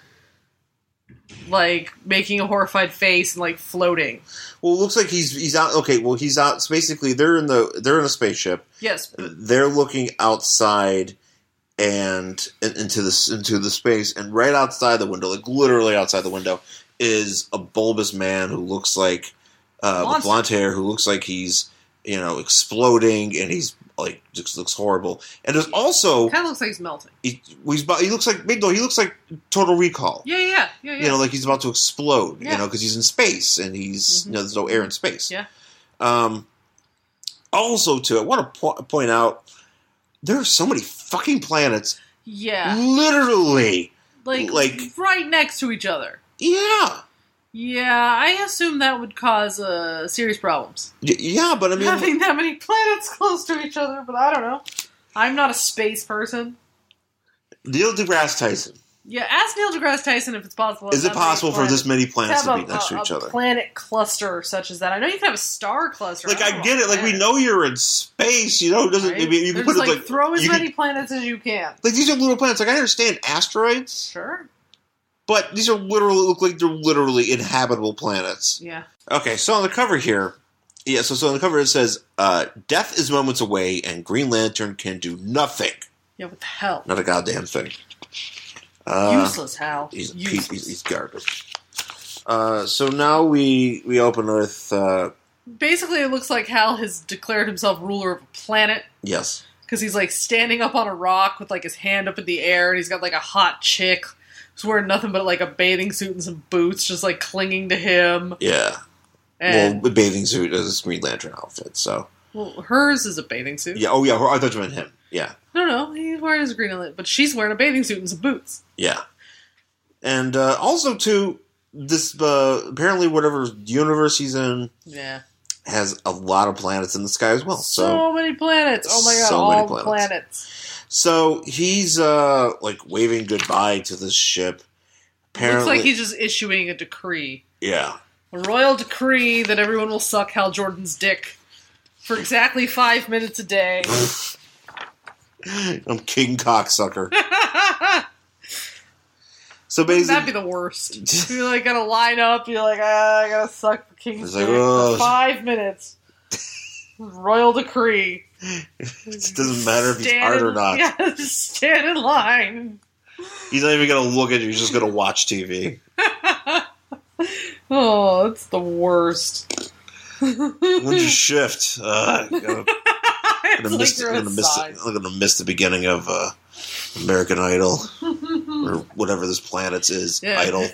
like making a horrified face and like floating. Well, it looks like he's he's out. Okay, well he's out. So basically, they're in the they're in a spaceship. Yes. They're looking outside and in- into the into the space, and right outside the window, like literally outside the window, is a bulbous man who looks like uh, with Monster. blonde hair, who looks like he's you know exploding, and he's like just looks horrible. And there's also Kind of looks like he's melting. he, he's about, he looks like no, he looks like Total Recall. Yeah, yeah, yeah, yeah. You know, like he's about to explode. Yeah. You know, because he's in space and he's Mhm. you know there's no air in space. Yeah. Um. Also, too, I want to po- point out there are so many fucking planets, Yeah. literally. Like, like- right next to each other. Yeah, Yeah, I assume that would cause uh, serious problems. Y- yeah, but I mean, Having that many planets close to each other, but I don't know. I'm not a space person. Neil deGrasse Tyson. Yeah, ask Neil deGrasse Tyson if it's possible. Is it that many possible for planets- this many planets to have be a, next to a- each a other? planet cluster such as that. I know you can have a star cluster. Like, don't I know get it. about Like, we that, know you're in space. You know, it doesn't. right? I mean, you They're can put just it like, like throw as you many can- planets as you can. like these are little planets. Like I understand asteroids, Sure. but these are literally look like they're literally inhabitable planets. Yeah. Okay, so on the cover here, Yeah, so, so on the cover it says, uh, death is moments away and Green Lantern can do nothing. Yeah, what the hell? Not a goddamn thing. Uh, Useless, Hal. He's, a Useless. piece, he's, he's garbage. Uh, so now we we open with... Uh, Basically, it looks like Hal has declared himself ruler of a planet. yes. Because he's, like, standing up on a rock with, like, his hand up in the air, and he's got, like, a hot chick who's wearing nothing but, like, a bathing suit and some boots, just, like, clinging to him. Yeah. And, well, a bathing suit is a Green Lantern outfit, so... well, hers is a bathing suit. Yeah, oh yeah, I thought you meant him. Yeah. No, no, he's wearing his Green Lantern, but she's wearing a bathing suit and some boots. Yeah. And uh, also, too, this, uh, apparently whatever universe he's in Yeah. has a lot of planets in the sky as well. So, So, many planets. Oh my god, so all many the planets. planets. so he's, uh, like, waving goodbye to this ship. Apparently, Looks like he's just issuing a decree. yeah. A royal decree that everyone will suck Hal Jordan's dick for exactly five minutes a day. I'm King Cocksucker. So That'd basically, be the worst. You're like gotta line up, you're like, ah, I gotta suck the king's It's dick like, oh. for five minutes. Royal decree. it doesn't matter if he's Stand hard in- or not. Yeah, just stand in line. He's not even going to look at you. He's just going to watch T V. Oh, it's the worst. When's your shift? Uh, I'm going It's to like miss, you're I'm gonna miss, inside. I'm gonna miss the beginning of uh, American Idol. Or whatever this planet's is. Yeah. Idol.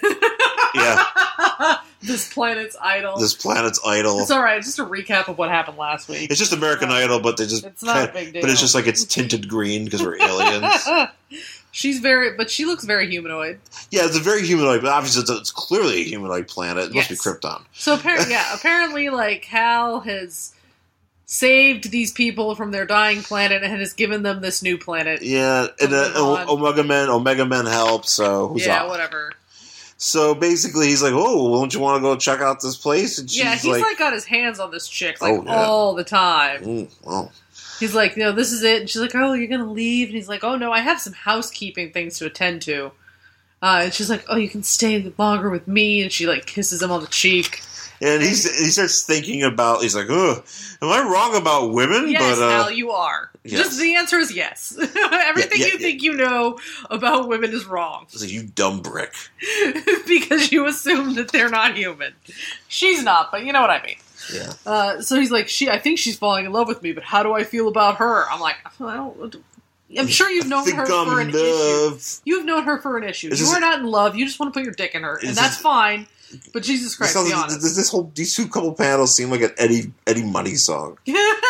Yeah. This planet's idol. This planet's Idol. It's alright, just a recap of what happened last week. It's just American Idol, but they just... It's not a big deal. But it's just like it's tinted green because we're aliens. She's very, but she looks very humanoid. Yeah, it's a very humanoid, but obviously it's, it's clearly a humanoid planet. It must Yes. be Krypton. So apparently, yeah, apparently, like Hal has saved these people from their dying planet and has given them this new planet. Yeah, and uh, Oh my God. Omega Men, Omega Men help. So who's yeah, up? whatever. So basically, he's like, "Oh, well, don't you want to go check out this place?" And she's Yeah, he's like, got his hands on this chick like Oh, yeah. all the time. "Mm, well, He's like, you know, this is it. And she's like, oh, you're gonna leave? And he's like, oh no, I have some housekeeping things to attend to. Uh, and she's like, oh, you can stay longer with me. And she like kisses him on the cheek. and he's he starts thinking about. He's like, "Oh, am I wrong about women?" Yes, but uh, Hal, you are. yes. Just the answer is yes. Everything Yeah, yeah, you think you know about women is wrong. he's like, "You dumb brick." Because you assume that they're not human. She's not, but you know what I mean. Yeah, Uh, so he's like, she. I think she's falling in love with me, but how do I feel about her? I'm like, I don't. I'm sure you've known think her I'm for in an issue. love. You've known her for an issue. Is You this- are not in love. You just want to put your dick in her, and Is that's this- fine. But Jesus Christ, This, be sounds- honest. this, this whole these two couple panels seem like an Eddie Eddie Money song.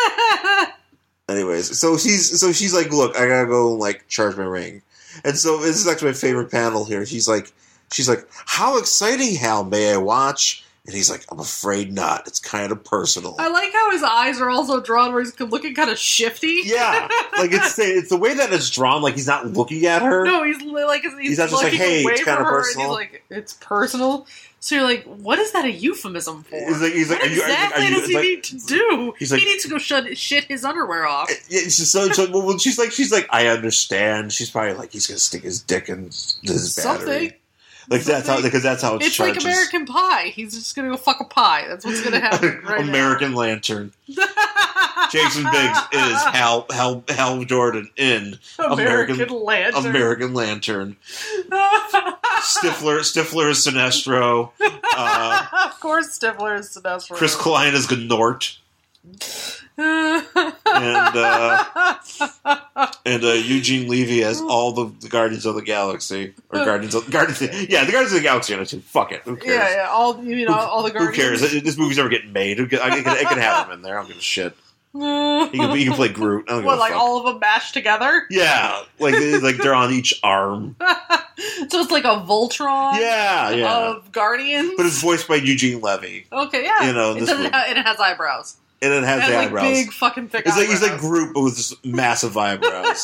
Anyways, so she's so she's like, "Look, I gotta go like charge my ring," and so this is actually my favorite panel here. She's like, she's like, "How exciting, Hal? May I watch?" And he's like, "I'm afraid not. It's kind of personal." I like how his eyes are also drawn where he's looking kind of shifty. Yeah, like it's the, it's the way that it's drawn. Like he's not looking at her. No, he's li- like he's, He's not just like, looking "Hey, away it's kinda from her," personal. And he's like, "It's personal." So you're like, "What is that a euphemism for?" He's like, he's like, what are you, are you- exactly are you, does he like- need to do? He's like- he needs to go shut, shit his underwear off. Yeah, it's just so, so well, she's like, she's like, I understand. She's probably like, he's gonna stick his dick in his battery. Something. Like that's how, Something. because that's how it's, It's charges. like American Pie. He's just gonna go fuck a pie. That's what's gonna happen right American Lantern. now. Jason Biggs is Hal Hal Hal Jordan in American, American Lantern. American Lantern. Stifler Stifler is Sinestro. Uh, of course, Stifler is Sinestro. Chris Klein is Gnort. and uh, and uh, Eugene Levy as all the, the Guardians of the Galaxy or Guardians of Guardians. Yeah, the Guardians of the Galaxy. I too. Fuck it. Who cares? yeah, yeah. All you know, all the Who Guardians. cares? This movie's never getting made. Who ca- I can, I can have him in there. I don't give a shit. He can, he can play Groot. I don't give What, a like fuck. all of them mashed together? Yeah, like they- like they're on each arm. So it's like a Voltron Yeah, yeah. of Guardians. But it's voiced by Eugene Levy, okay, yeah. you know, it this doesn't. movie. Ha- and it has eyebrows. and it has It has the like eyebrows. big fucking thick It's like eyebrows. he's like Groot, but with just massive eyebrows.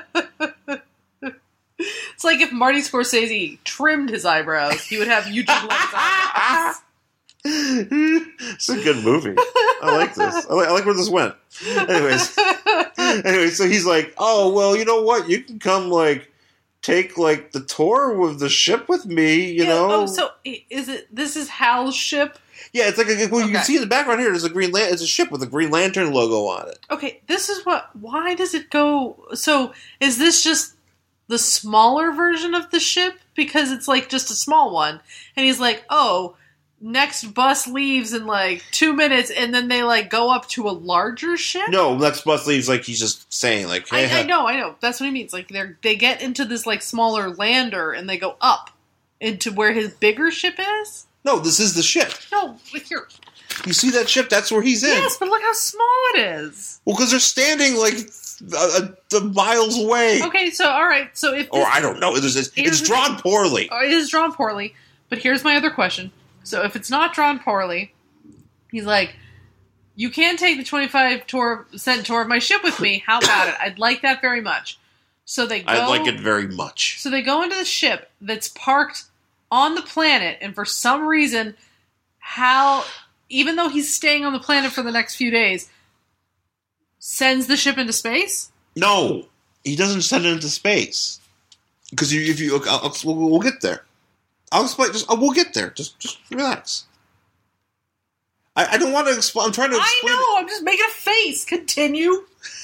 It's like if Marty Scorsese trimmed his eyebrows, he would have Eugene Levy's eyebrows. It's a good movie. I like this. I like, I like where this went. Anyways, anyway, so he's like, "Oh well, you know what? You can come like take like the tour with the ship with me, you yeah, know. Oh, so is it? This is Hal's ship. Yeah, it's like a, well, you Okay. can see in the background here. There's a green. Lan- it's a ship with a Green Lantern logo on it. Okay, this is what. Why does it go? So is this just the smaller version of the ship? Because it's like just a small one, and he's like, oh. Next bus leaves in like two minutes, and then they like go up to a larger ship. No, next bus leaves like he's just saying like, hey, I, I know, I know. That's what he means. Like they they get into this like smaller lander, and they go up into where his bigger ship is. no, this is the ship. No, but here. You see that ship? That's where he's in. Yes, but look how small it is. Well, because they're standing like a, a, a miles away. Okay, so all right, so if this, Or I don't know. It's, it's, Here's it's the drawn poorly. oh, it is drawn poorly. But here's my other question. So if it's not drawn poorly, he's like, you can take the twenty-five tour, cent tour of my ship with me. How about it? I'd like that very much. So they go. I like it very much. So they go into the ship that's parked on the planet, and for some reason, Hal, even though he's staying on the planet for the next few days, sends the ship into space? No, he doesn't send it into space. Because you, if you, I'll, I'll, we'll, we'll get there. I'll explain. Just uh, we'll get there. Just, just relax. I, I don't want to explain. I'm trying to explain. I know. I'm just making a face. Continue.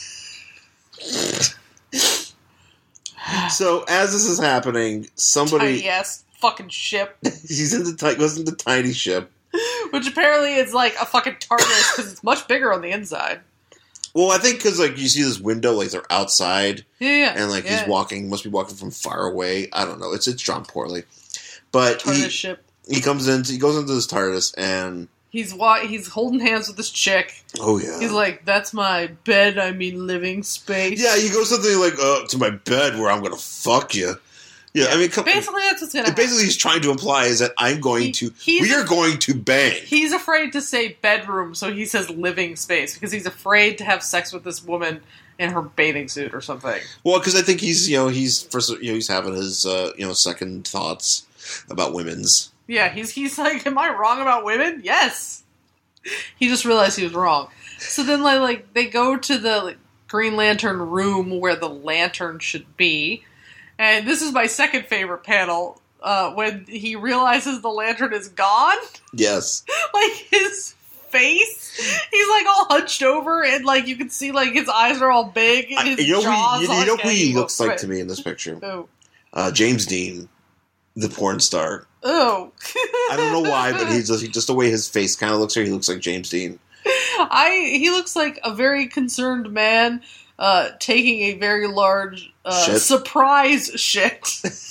So as this is happening, somebody Tiny ass fucking ship, he's in the ti- goes in the tiny ship. which apparently is like a fucking TARDIS because it's much bigger on the inside. Well, I think because like you see this window, like they're outside, Yeah, yeah. and like yeah. he's walking, must be walking from far away. I don't know. It's it's drawn poorly, but TARDIS he ship. he comes into he goes into this TARDIS and He's wa- He's holding hands with this chick. oh yeah, He's like, "That's my bed. I mean, living space." yeah. He goes something like uh, to my bed where I'm gonna fuck you. Yeah, I mean, come, basically that's what's gonna happen. basically he's trying to imply is that I'm going He- to he's- we are going to bang. He's afraid to say bedroom, so he says living space because he's afraid to have sex with this woman in her bathing suit or something. Well, because I think he's you know he's first you know he's having his uh, you know second thoughts about women's. Yeah, he's he's like, "Am I wrong about women?" Yes. He just realized he was wrong. So then, like, like they go to the like, Green Lantern room where the lantern should be, and this is my second favorite panel uh, when he realizes the lantern is gone. Yes. Like his face, he's like all hunched over, and like you can see like his eyes are all big. And I, his you know jaws who he, you all know who he hanging looks over. like to me in this picture? Oh, Uh, James Dean, the porn star. oh. I don't know why, but he's just, just the way his face kind of looks here. He looks like James Dean. I he looks like a very concerned man uh, taking a very large uh, Shit. surprise shit.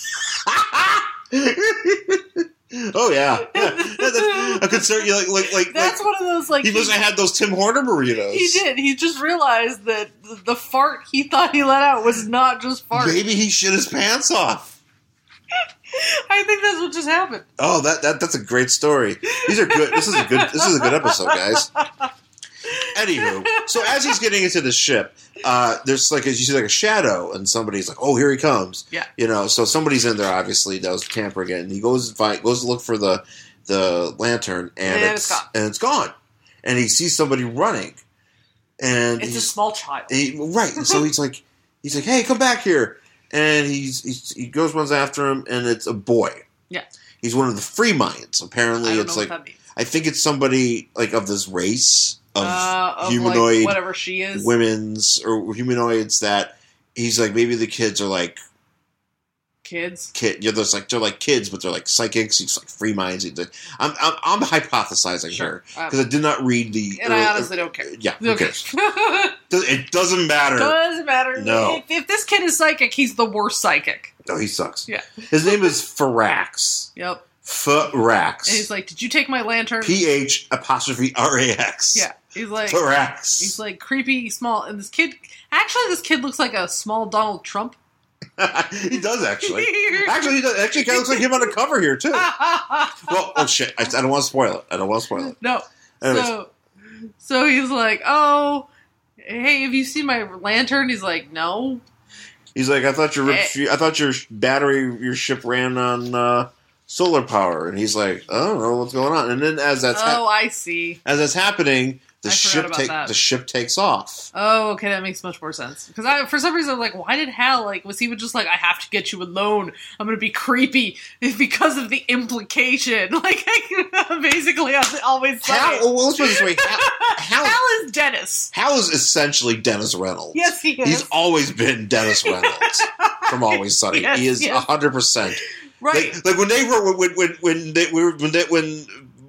Oh yeah, yeah. That's a concern. You like, like, like, That's like one of those like he must have had those Tim Horner burritos. he did. He just realized that the fart he thought he let out was not just fart. Maybe he shit his pants off. I think that's what just happened. Oh, that, that that's a great story. These are good. This is a good. This is a good episode, guys. Anywho, so as he's getting into the ship, uh, there's like as you see like a shadow, and somebody's like, "Oh, here he comes!" Yeah. You know, so somebody's in there. Obviously, that was tampering it, and he goes and find, goes to look for the the lantern, and, And it's, it's gone. and it's gone, and he sees somebody running, and It's a he's, small child. he, right, and so he's like, he's like, "Hey, come back here!" And he's, he's he goes runs after him, and it's a boy. Yeah. He's one of the free minds. Apparently, I don't it's know like what that means. I think it's somebody like of this race of, Uh, of humanoid like, whatever she is. women's or humanoids that he's like maybe the kids are like Kids. kid. Yeah, there's like they're like kids, but they're like psychics. He's like free minds. He's like, I'm, I'm I'm hypothesizing Sure. here because I did not read the. And I honestly don't care. Yeah, who Okay. cares? It doesn't matter. Doesn't matter. No. If, if this kid is psychic, he's the worst psychic. No, he sucks. Yeah. His name is Farax. Yep. Farax. And he's like, "Did you take my lantern?" P H apostrophe R A X. Yeah. He's like, Farax. he's like creepy, small, and this kid. Actually, this kid looks like a small Donald Trump. He does actually. Actually, he does. Actually, kind of looks like him on the cover here too. Well, oh shit! I, I don't want to spoil it. I don't want to spoil it. No. Anyways. So, so he's like, "Oh, hey, have you seen my lantern?" He's like, "No." He's like, I thought your Eh. I thought your battery, your ship ran on uh, solar power, and he's like, I don't know what's going on. And then as that's hap- Oh, I see. as that's happening, the I forgot ship about take that. the ship takes off. Oh, okay, that makes much more sense. Because I, for some reason, I'm like, why did Hal, like, was he just like, I have to get you alone, I'm gonna be creepy, because of the implication. Like, basically, I'm always Hal, like, well, let's put it this way. Hal, Hal, Hal is Dennis. Hal is essentially Dennis Reynolds. Yes, he is. He's always been Dennis Reynolds from Always Sunny. Yes, he is yes. one hundred percent. Right. Like, like when they were when when when they were when they, when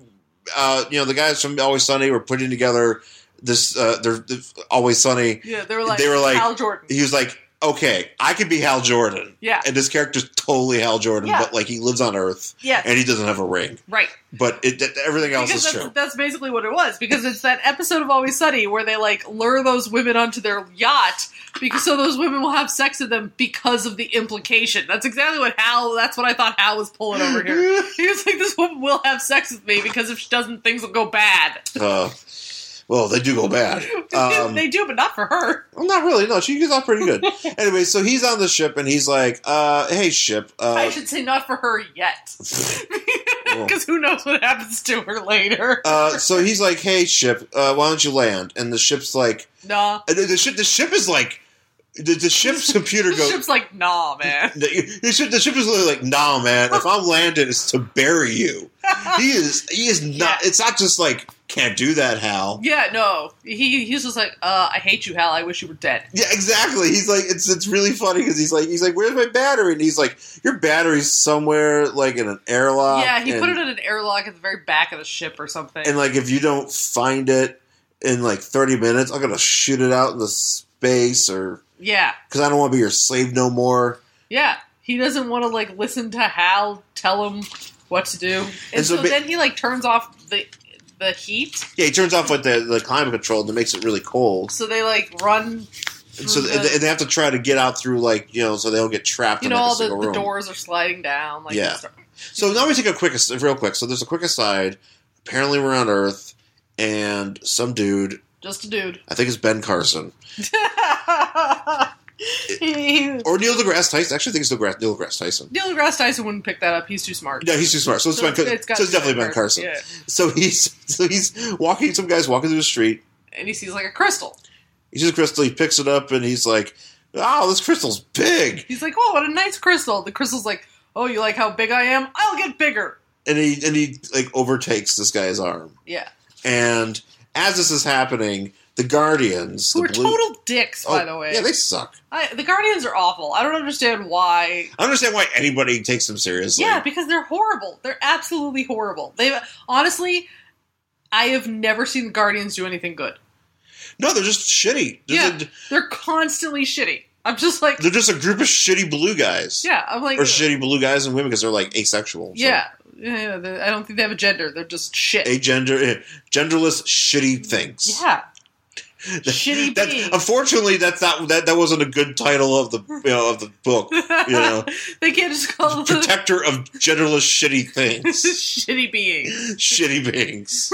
uh, you know, the guys from Always Sunny were putting together this uh, their, their Always Sunny. Yeah, they were like, they were like Hal Jordan. He was like, okay, I could be Hal Jordan. Yeah. And this character's totally Hal Jordan, Yeah. but like he lives on Earth. Yes. And he doesn't have a ring. Right. But it, th- everything else Because is that's, true. that's basically what it was. Because it's that episode of Always Sunny where they like lure those women onto their yacht because so those women will have sex with them because of the implication. That's exactly what Hal. That's what I thought Hal was pulling over here. He was like, "This woman will have sex with me because if she doesn't, things will go bad." Uh, well, they do go bad. Um, They do, but not for her. well, not really. No, she gets off pretty good. Anyway, so he's on the ship and he's like, uh, "Hey, ship." Uh, I should say not for her yet, because who knows what happens to her later. uh, so he's like, "Hey, ship, uh, why don't you land?" And the ship's like, Nah. and the, the ship. The ship is like, the, the ship's computer The goes. ship's like, nah, man. The, the ship, the ship is literally like, "Nah, man. If I'm landing, it's to bury you." He is. He is not. Yeah. It's not just like, "Can't do that, Hal." Yeah, no. He he's just like, uh, I hate you, Hal. I wish you were dead. Yeah, exactly. He's like, it's it's really funny because he's like, he's like, "Where's my battery?" And he's like, "Your battery's somewhere like in an airlock." Yeah, he and, put it in an airlock at the very back of the ship or something. And like, if you don't find it in like thirty minutes, I'm gonna shoot it out into space, or yeah, because I don't want to be your slave no more. yeah. He doesn't want to like listen to Hal tell him what to do, and, And so so, ba- then he like turns off the the heat, Yeah, he turns off like the the climate control that makes it really cold. so they like run. And so through they, the- and they have to try to get out through like you know so they don't get trapped you in know, like, all a the, single the room. doors are sliding down. Like, Yeah. it's- So now we take a quick, real quick. So there's a quick aside. Apparently, we're on Earth, and some dude, just a dude. I think it's Ben Carson, he, he, or Neil deGrasse Tyson. Actually, I think it's deGrasse, Neil deGrasse Tyson. Neil deGrasse Tyson wouldn't pick that up. He's too smart. No, he's too smart. So it's, So ben, it's got so it's to be definitely Ben Ben Carson. Carson, So he's so he's walking. Some guy's walking through the street. And he sees like a crystal. He sees a crystal. He picks it up, and he's like, "Oh, this crystal's big." He's like, "Oh, what a nice crystal." The crystal's like, "Oh, you like how big I am? I'll get bigger." And he and he like overtakes this guy's arm. Yeah. And as this is happening, the Guardians, Who the are blue, total dicks, by Oh, the way. yeah, they suck. I, the Guardians are awful. I don't understand why. I don't understand why anybody takes them seriously. Yeah, because they're horrible. They're absolutely horrible. They honestly, I have never seen the Guardians do anything good. No, they're just shitty. They're, Yeah, they're constantly shitty. I'm just like, they're just a group of shitty blue guys. yeah, I'm like, Or shitty blue guys and women because they're like asexual. So. yeah, yeah. they- I don't think they have a gender. They're just shit. Agender, eh, genderless, shitty things. Yeah, shitty That, beings. unfortunately, that's not that. That wasn't a good title of the you know of the book. You know, They can't just call them protector of genderless, shitty things, shitty beings. shitty beings.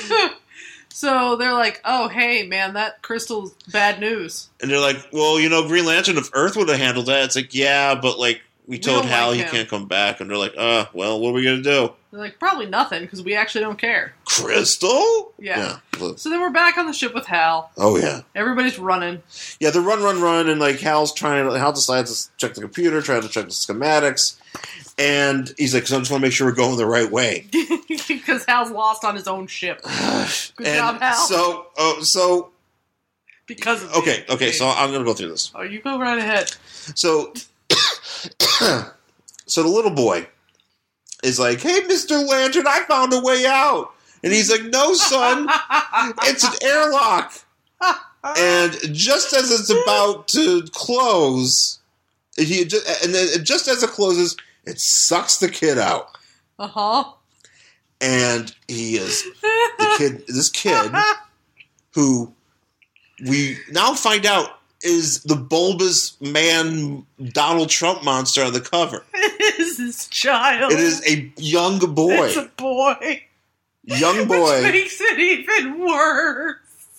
So they're like, "Oh, hey, man, that crystal's bad news." And they're like, well, you know, Green Lantern, if Earth would have handled that, it's like, yeah, but like we told don't Hal like he him. can't come back, and they're like, uh, well, what are we gonna do? They're like, "Probably nothing, because we actually don't care." Crystal? Yeah. Look. So then we're back on the ship with Hal. Oh yeah. Everybody's running. Yeah, they run, run, run, and like Hal's trying to, Hal decides to check the computer, trying to check the schematics, and he's like, so I just want to make sure we're going the right way. Because Hal's lost on his own ship. Good and job, Hal. So, oh, so because of okay, the- okay, so I'm gonna go through this. Oh, you go right ahead. So, so the little boy is like, "Hey, Mister Lantern, I found a way out," and he's like, "No, son, it's an airlock." And just as it's about to close, he just, and then just as it closes, it sucks the kid out, Uh huh. and he is the kid. This kid, who we now find out is the bulbous man Donald Trump monster on the cover. It is this child. It is a young boy, It's a boy. young boy, Which makes it even worse.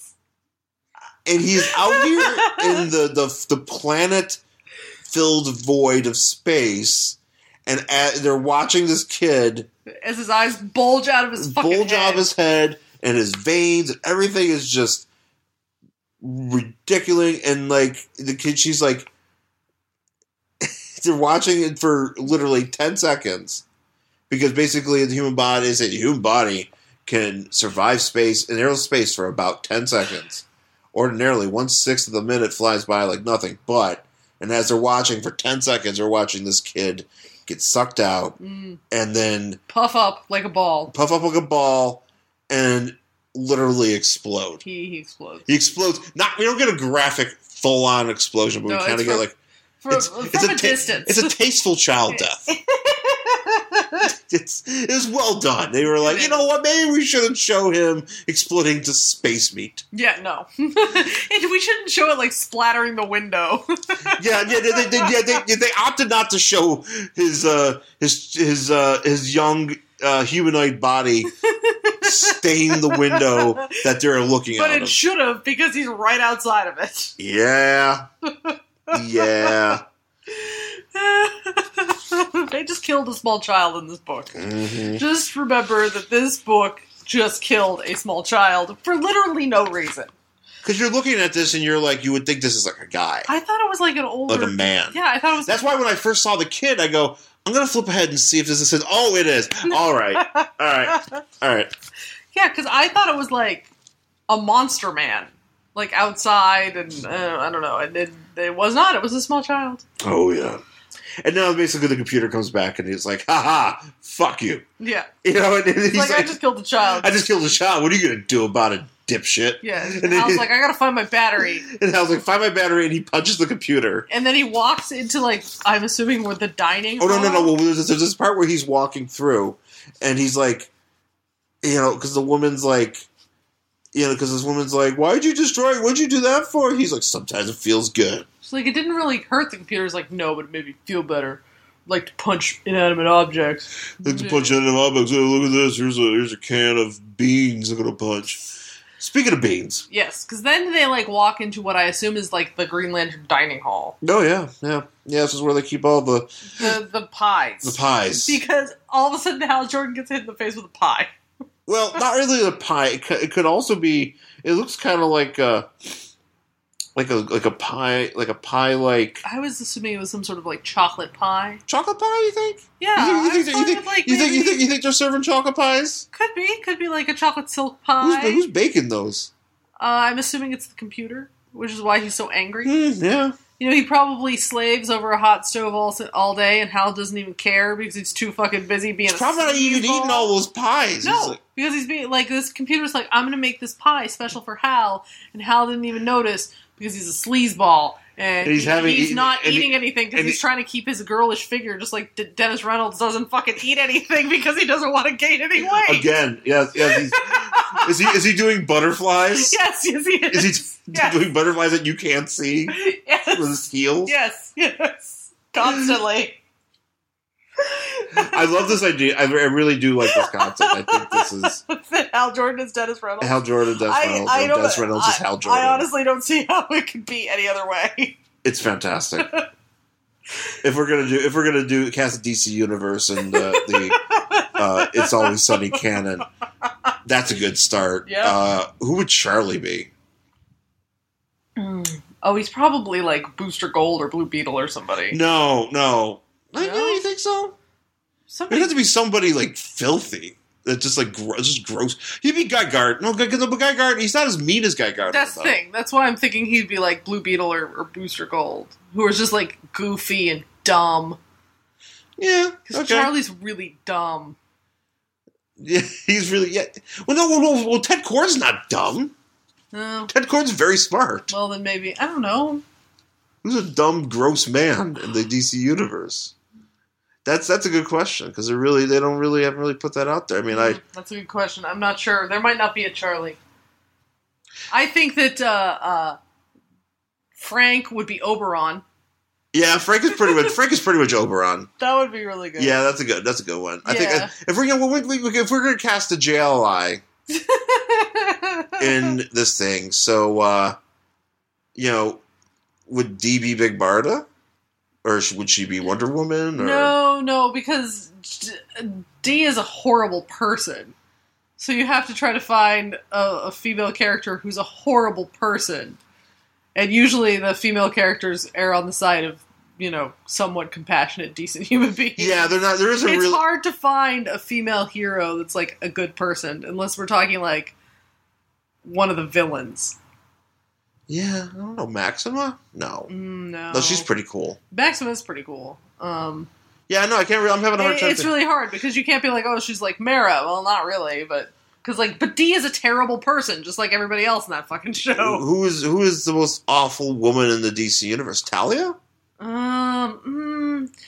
and he's out here in the the, the planet filled void of space, and at, they're watching this kid As his eyes bulge out of his fucking bulge head. out of his head, and his veins and everything is just ridiculous. And like the kid, she's like, they're watching it for literally ten seconds because basically the human body is a human body can survive space in aerospace for about ten seconds. Ordinarily, one sixth of the minute flies by like nothing. But and as they're watching for ten seconds, they're watching this kid get sucked out mm. and then puff up like a ball, puff up like a ball, and literally explode. He, he explodes. He explodes. Not we don't get a graphic full on explosion, but no, we kind of get like from, it's, from it's a, a distance. It's a tasteful child death. It's it was well done. They were like, you know what? Maybe we shouldn't show him exploding to space meat. Yeah, no. We shouldn't show it like splattering the window. yeah, yeah, they, they, they, yeah, they, they opted not to show his uh, his his uh, his young uh, humanoid body stain the window that they're looking but at. But it should have because he's right outside of it. Yeah, yeah. They just killed a small child in this book. Mm-hmm. Just remember that this book just killed a small child for literally no reason. Because you're looking at this and you're like, you would think this is like a guy. I thought it was like an older... Like a man. Yeah, I thought it was... That's why when I first saw the kid, I go, I'm going to flip ahead and see if this is... Oh, it is. All right. All right. All right. Yeah, because I thought it was like a monster man. Like outside and, uh, I don't know. And it, it was not. It was a small child. Oh, yeah. And now basically the computer comes back and he's like, haha, fuck you. Yeah. You know, and he's like, like, I just killed a child. I just killed a child. What are you going to do about it, dipshit? Yeah. And And I was he, like, I gotta find my battery. And I was like, find my battery, and he punches the computer. And then he walks into, like, I'm assuming where the dining Oh, no, no, hall? no. Well, there's, there's this part where he's walking through, and he's like, you know, because the woman's like, you know, because this woman's like, why'd you destroy it? What'd you do that for? He's like, sometimes it feels good. She's like, it didn't really hurt the computer. He's like, no, but it made me feel better. Like to punch inanimate objects. Like to punch inanimate objects. Oh, look at this. Here's a here's a can of beans I'm going to punch. Speaking of beans. Yes, because then they, like, walk into what I assume is, like, the Green Lantern dining hall. Oh, yeah, yeah. Yeah, this is where they keep all the... The, the pies. The pies. Because all of a sudden Hal Jordan gets hit in the face with a pie. Well, not really a pie. It could, it could also be... It looks kind of like a... Like a like a pie, like a pie, like I was assuming it was some sort of like chocolate pie. Chocolate pie, you think? Yeah, you think? You think? You think? like You think, you think? You think they're serving chocolate pies? Could be, could be like a chocolate silk pie. Who's, who's baking those? Uh, I'm assuming it's the computer, which is why he's so angry. Mm, yeah. You know, he probably slaves over a hot stove all all day, and Hal doesn't even care because he's too fucking busy being. He's a probably not even eating all those pies. No, like, because he's being like this computer's like, I'm gonna make this pie special for Hal, and Hal didn't even notice. Because he's a sleazeball, and, and he's, he, having, he's not and eating he, anything because he's he, trying to keep his girlish figure, just like D- Dennis Reynolds doesn't fucking eat anything because he doesn't want to gain any weight. Again, yes, yes. He's, is he is he doing butterflies? Yes, yes, he is. Is he yes. doing butterflies that you can't see yes. with his heels? Yes, yes, constantly. I love this idea. I, I really do like this concept. I think this is Hal Jordan is Dennis Reynolds. Hal Jordan, Dennis Reynolds. I, I don't, Dennis Reynolds I, is Hal Jordan. I honestly don't see how it could be any other way. It's fantastic. If we're gonna do, if we're gonna do cast the D C universe and uh, the uh, It's Always Sunny canon, that's a good start. Yep. Uh, who would Charlie be? Mm. Oh, he's probably like Booster Gold or Blue Beetle or somebody. No, no. No? I know you think so. Somebody. It has to be somebody like filthy. That just like gro- just gross. He'd be Guy Gardner. No, Guy, no, but Guy Gardner. He's not as mean as Guy Gardner. That's the though. thing. That's why I'm thinking he'd be like Blue Beetle or, or Booster Gold, who are just like goofy and dumb. Yeah, Because okay. Charlie's really dumb. Yeah, he's really yeah. Well, no, well, well, well Ted Kord's not dumb. Oh, Ted Kord's very smart. well, then maybe I don't know. Who's a dumb, gross man in the D C universe? That's that's a good question because they really they don't really haven't really put that out there. I mean, I That's a good question. I'm not sure. There might not be a Charlie. I think that uh, uh, Frank would be Oberon. yeah, Frank is pretty much Frank is pretty much Oberon. That would be really good. Yeah, that's a good that's a good one. I think Yeah. uh, if we're gonna we, we, if we're gonna cast a J L I in this thing, so uh, you know, would D be Big Barda? Or would she be Wonder Woman? Or? No, no, because D is a horrible person. So you have to try to find a, a female character who's a horrible person. And usually the female characters err on the side of, you know, somewhat compassionate, decent human beings. Yeah, they're not. There isn't It's really. hard to find a female hero that's, like, a good person, unless we're talking, like, one of the villains. Yeah, I don't know. Maxima? No. Mm, no. No, she's pretty cool. Maxima's pretty cool. Um, Yeah, no, I can't. Really, I'm having a hard it- time. it's thinking- really hard, because you can't be like, oh, she's like Mara. Well, not really, but... Because, like, but Dee is a terrible person, just like everybody else in that fucking show. Who is who is the most awful woman in the D C universe? Talia? Um, mm,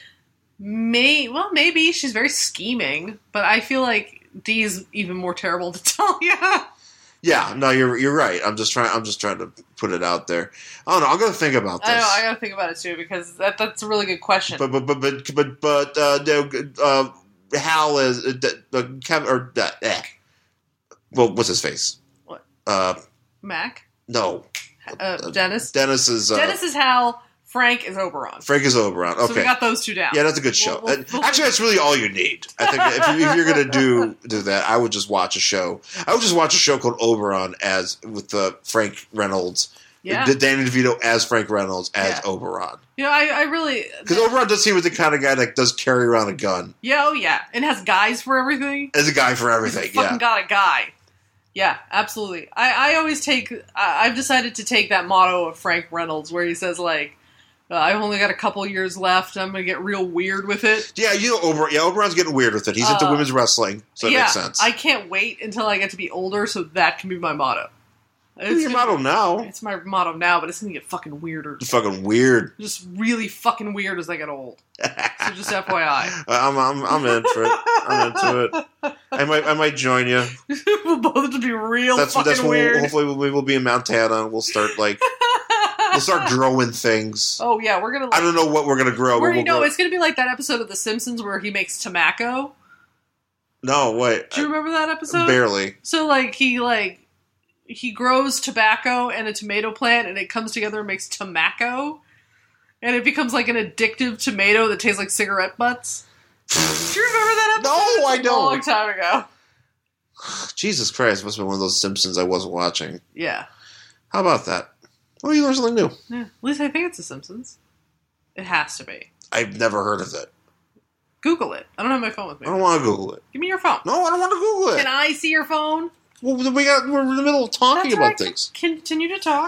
may well maybe she's very scheming, but I feel like Dee's even more terrible to Talia. Yeah, no, you're you're right. I'm just trying. I'm just trying to put it out there. I don't know. I'm gonna think about this. I know I gotta think about it too because that that's a really good question. But but but but but but uh, no, uh, Hal is uh, uh, Kevin or uh, eh. Well, what's his face? What? Uh, Mac, no, uh, Dennis. Dennis is uh, Dennis is Hal. Frank is Oberon. Frank is Oberon. Okay, So we got those two down. yeah, that's a good show. We'll- we'll- Uh, Actually, that's really all you need. I think if, you, if you're gonna do do that, I would just watch a show. I would just watch a show called Oberon as with uh, Frank Reynolds. Yeah. D- Danny DeVito as Frank Reynolds as Yeah. Oberon. You know, I, I really Because Oberon does seem like the kind of guy that does carry around a gun. yeah, oh yeah, and has guys for everything. As a guy for everything, He's fucking yeah. got a guy. Yeah, absolutely. I, I always take. I, I've decided to take that motto of Frank Reynolds, where he says like, uh, "I've only got a couple years left. I'm gonna get real weird with it." Yeah, you know, Oberon, yeah, Oberon's getting weird with it. He's into Uh, women's wrestling, so it yeah, makes sense. I can't wait until I get to be older, so that can be my motto. What's your gonna- motto now? It's my motto now, but it's gonna get fucking weirder. It's fucking weird. Just really fucking weird as I get old. So just F Y I. I'm, I'm, I'm in for it. I'm into it. I might, I might join you. We'll both to be real That's fucking that's what weird. we'll, hopefully we will be in Montana and we'll start like we'll start growing things. Oh yeah, we're gonna. Like, I don't know what we're gonna grow. Where but you we'll know, grow. it's gonna be like that episode of The Simpsons where he makes tobacco. No, wait, Do you remember that episode? barely. So like he like he grows tobacco and a tomato plant, and it comes together and makes tobacco, and it becomes like an addictive tomato that tastes like cigarette butts. Do you remember that episode? No, I It's a don't. long time ago. Jesus Christ, must have been one of those Simpsons I wasn't watching. Yeah. How about that? Well, you learn something new. Yeah. At least I think it's The Simpsons. It has to be. I've never heard of it. Google it. I don't have my phone with me. I don't want to Google it. Give me your phone. No, I don't want to Google it. Can I see your phone? Well, we got we're in the middle of talking That's about right. things. Continue to talk.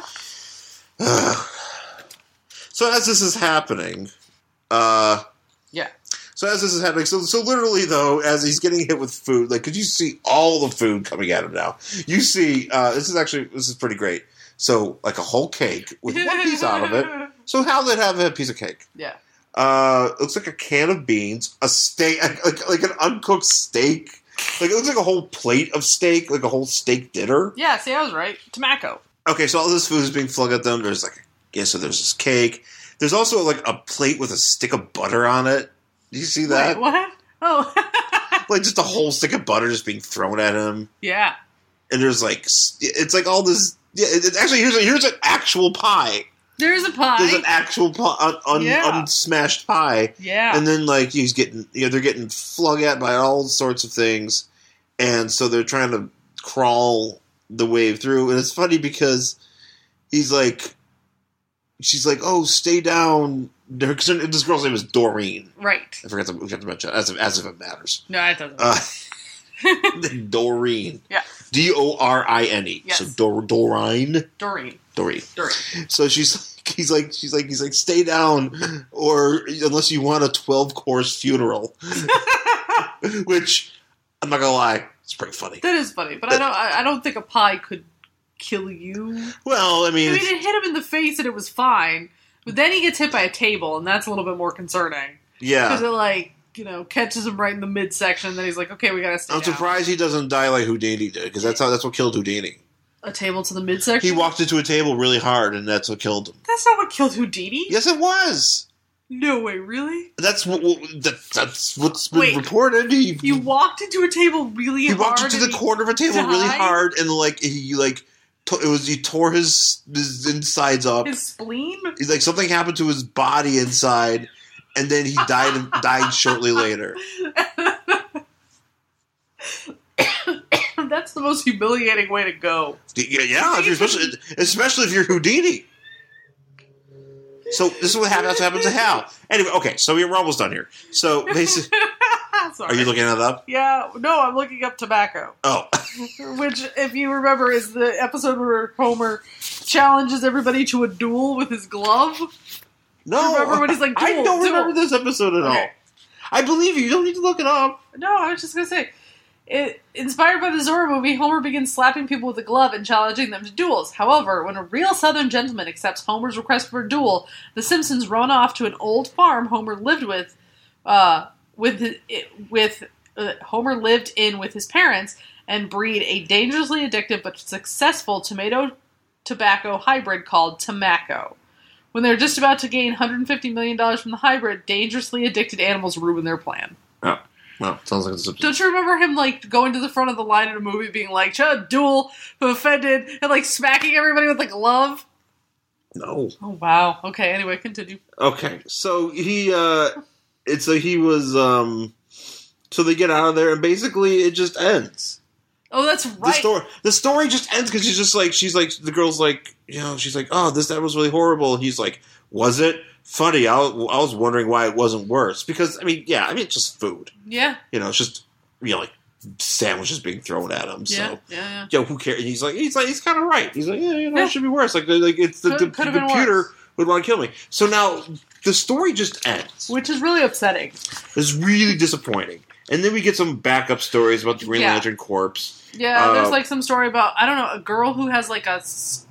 So as this is happening, uh, Yeah. so as this is happening, so so literally though, as he's getting hit with food, like, could you see all the food coming at him now? You see, uh, this is actually this is pretty great. So like a whole cake with one piece out of it. So how did it have a piece of cake? Yeah. Uh, it looks like a can of beans, a steak, like like an uncooked steak. Like it looks like a whole plate of steak, like a whole steak dinner. Yeah, see, I was right. Tobacco. Okay, so all this food is being flung at them. There's like, yeah, so there's this cake. There's also like a plate with a stick of butter on it. Do you see that? Wait, what? Oh. Like just a whole stick of butter just being thrown at him. Yeah. And there's like, s- it's like all this. Yeah, it, it- actually, here's a, here's an actual pie. There's a pie. There's an actual pie, un, un, Yeah. unsmashed pie. yeah. And then like he's getting, you know, they're getting flung at by all sorts of things, and so they're trying to crawl the wave through. And it's funny because he's like, she's like, "Oh, stay down." Her- This girl's name is Doreen. right. I forgot to, we forgot to mention as if as if it matters. No, it doesn't. Uh, Doreen. Yeah. D O R I N E. Yes. So Dor Doreen. Doreen. Doreen. Doreen. So she's like, he's like, she's like, he's like, stay down, or unless you want a twelve course funeral. Which I'm not gonna lie, it's pretty funny. That is funny, but I don't. I, I don't think a pie could kill you. Well, I I mean, mean, it's- it hit him in the face and it was fine, but then he gets hit by a table, and that's a little bit more concerning because yeah. it like you know catches him right in the midsection. And then he's like, "Okay, we gotta stay I'm down." surprised he doesn't die like Houdini did, because that's how that's what killed Houdini. A table to the midsection. He walked into a table really hard, and that's what killed him. That's not what killed Houdini. Yes, it was. No way, really? That's what what- that, that's what's been Wait. reported. He, You walked into a table really he hard. walked into the and he- corner of a table really died? hard, and like he like to, it was he tore his his insides up. His spleen. He's like something happened to his body inside, and then he died died shortly later. that's the most humiliating way to go. Yeah, yeah if you're especially, especially if you're Houdini. So this is what happens, happens to Hal. Anyway, okay, so we're almost done here. So basically, are you looking that up? Yeah, no, I'm looking up tobacco. Oh. Which, if you remember, is the episode where Homer challenges everybody to a duel with his glove. No, remember when he's like, duel, I don't duel. remember this episode at Okay. all. I believe you. You don't need to look it up. No, I was just gonna say, it, inspired by the Zorro movie, Homer begins slapping people with a glove and challenging them to duels. However, when a real Southern gentleman accepts Homer's request for a duel, the Simpsons run off to an old farm Homer lived with, uh, with his, with uh, Homer lived in with his parents, and breed a dangerously addictive but successful tomato tobacco hybrid called Tamaco. When they're just about to gain one hundred fifty million dollars from the hybrid, dangerously addicted animals ruin their plan. Oh. Well, sounds like it's a... Don't you remember him, like, going to the front of the line in a movie being like, Chud, duel, who offended, and, like, smacking everybody with a glove? No. Oh, wow. Okay, anyway, continue. Okay, so he, uh... It's so he was, um... So they get out of there, and basically it just ends. Oh, that's right. The story, the story just ends because she's just like, she's like, the girl's like, you know, she's like, oh, this, that was really horrible. And he's like, was it? Funny, I, I was wondering why it wasn't worse. Because, I mean, yeah, I mean, it's just food. Yeah. You know, it's just, you know, like, sandwiches being thrown at him. Yeah, So, yeah, yeah. you know, who cares? And he's like, he's like, he's kind of right. He's like, yeah, you know, Yeah. it should be worse. Like, like it's the, Could- the, could the have been computer worse. would want to kill me. So now, the story just ends. Which is really upsetting. It's really disappointing. And then we get some backup stories about the Green Yeah. Lantern Corps. Yeah, Uh, there's, like, some story about, I don't know, a girl who has, like, a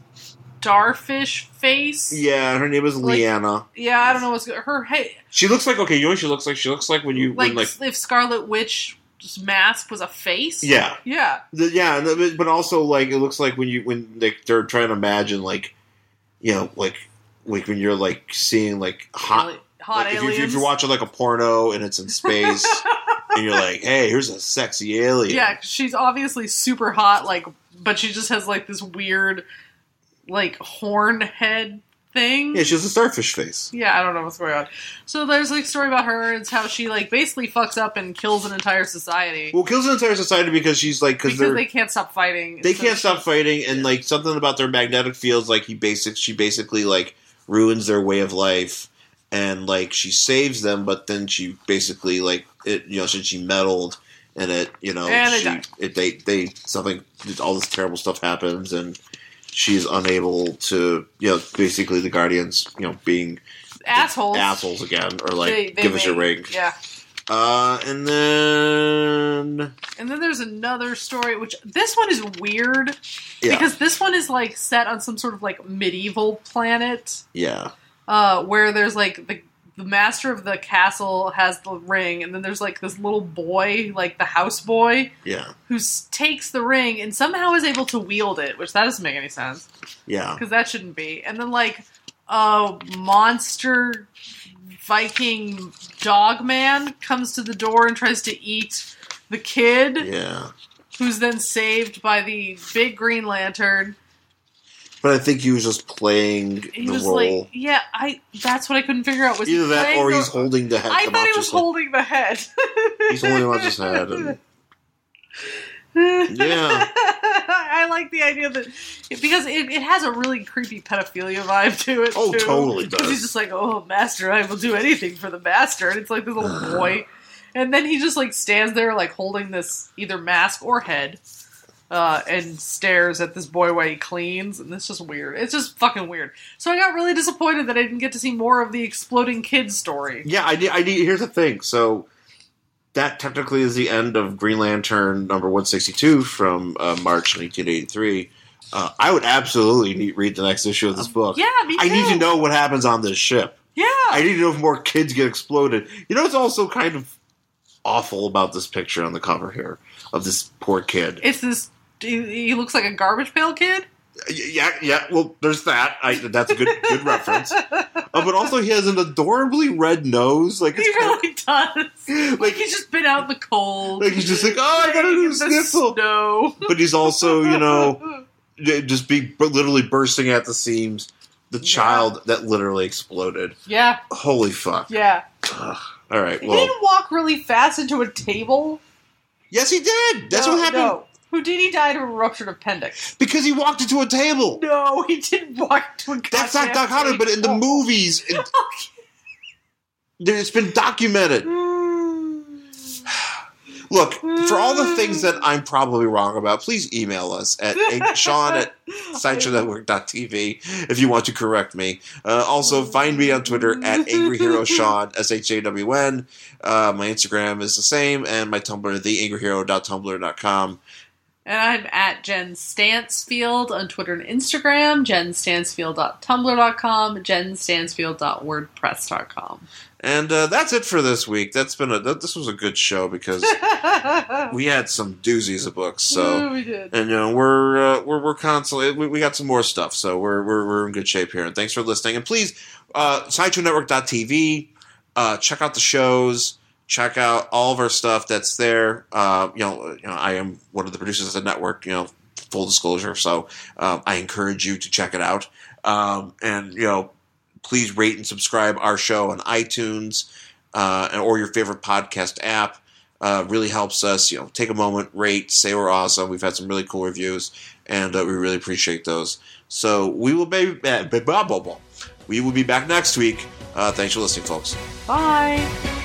starfish face. Yeah, her name is Like- Leanna. Yeah, I don't know what's good. Her, hey, She looks like, okay, you know what she looks like? She looks like when you, like, when, like, if Scarlet Witch's mask was a face? yeah. Yeah. The, yeah, and the- but also, like, it looks like when you, when like, they're trying to imagine, like, you know, like, like when you're, like, seeing, like, hot, Ali- hot like, if, you, aliens. if you're watching, like, a porno and it's in space, and you're like, hey, here's a sexy alien. Yeah, 'cause she's obviously super hot, like, but she just has, like, this weird, like, horn head thing. Yeah, she has a starfish face. Yeah, I don't know what's going on. So there's, like, a story about her, and it's how she, like, basically fucks up and kills an entire society. Well, kills an entire society because she's, like, because because they're... they can't stop fighting. They So can't she- stop fighting, and Yeah. like something about their magnetic fields, like he basic, she basically like ruins their way of life, and like she saves them, but then she basically like it, you know, since she meddled in it, you know, And they she, die. it, they they something, all this terrible stuff happens, and she's unable to, you know, basically the Guardians, you know, being Assholes. assholes again, or like They- they give us your make- ring, Yeah. uh, and then And then there's another story, which this one is weird yeah, because this one is like set on some sort of like medieval planet, yeah, uh, where there's like the the master of the castle has the ring, and then there's like this little boy, like the house boy, yeah, who s- takes the ring and somehow is able to wield it, which that doesn't make any sense yeah. because that shouldn't be. And then like a monster Viking dog man comes to the door and tries to eat the kid. Yeah. Who's then saved by the big Green Lantern. But I think he was just playing He the was role. like, yeah, I. That's what I couldn't figure out. Was Either he that playing or the- he's holding the head. I the thought he was monster's head. holding the head. He's holding the monster's head. And, yeah. I like the idea that because it, it has a really creepy pedophilia vibe to it. Oh, too. totally 'Cause does. he's just like, oh, master, I will do anything for the master, and it's like this little boy, and then he just like stands there like holding this either mask or head, uh, and stares at this boy while he cleans, and it's just weird. It's just fucking weird. So I got really disappointed that I didn't get to see more of the exploding kid story. Yeah, I need. I need. Here's the thing. So that technically is the end of Green Lantern number one sixty-two from uh, March nineteen eighty-three. Uh, I would absolutely need, read the next issue of this book. Yeah, me too. I need to know what happens on this ship. Yeah. I need to know if more kids get exploded. You know, it's also kind of awful about this picture on the cover here of this poor kid. It's this. He he looks like a garbage pail kid. Yeah, yeah. Well, there's that. I, that's a good, good reference. Uh, but also, he has an adorably red nose. Like He it's kind really does. of, Like he's just been out in the cold. like he's just like, oh, I got a new In the sniffle. snow. But he's also, you know, just be literally bursting at the seams. The child that literally exploded. Yeah, Holy fuck! yeah. Ugh. All right. He Well, didn't walk really fast into a table. yes, he did. That's No, what happened. no. Houdini died of a ruptured appendix. Because he walked into a table. No, he didn't walk into a That's not goddamn documented, but in the table. movies, it, it's been documented. Look, for all the things that I'm probably wrong about, please email us at Sean at sideshow network dot t v if you want to correct me. Uh, also, find me on Twitter at Angry Hero Sean, S H A W N. Uh, my Instagram is the same, and my Tumblr, the angry hero dot tumblr dot com. And I'm at Jen Stansfield on Twitter and Instagram, jen stansfield dot tumblr dot com, jen stansfield dot wordpress dot com. And uh, that's it for this week. That's been a that, this was a good show because we had some doozies of books. So Yeah, we did. and you know we're uh, we're we're constantly we, we got some more stuff. So we're we're we're in good shape here. And thanks for listening. And please, uh, sideshow network dot t v. Uh, check out the shows. Check out all of our stuff that's there. Uh, you know, you know, I am one of the producers of the network. You know, full disclosure. So um, I encourage you to check it out. Um, and you know. Please rate and subscribe our show on iTunes uh, or your favorite podcast app. Uh, really helps us. You know, take a moment, rate, say we're awesome. We've had some really cool reviews, and uh, we really appreciate those. So we will be uh, we will be back next week. Uh, thanks for listening, folks. Bye.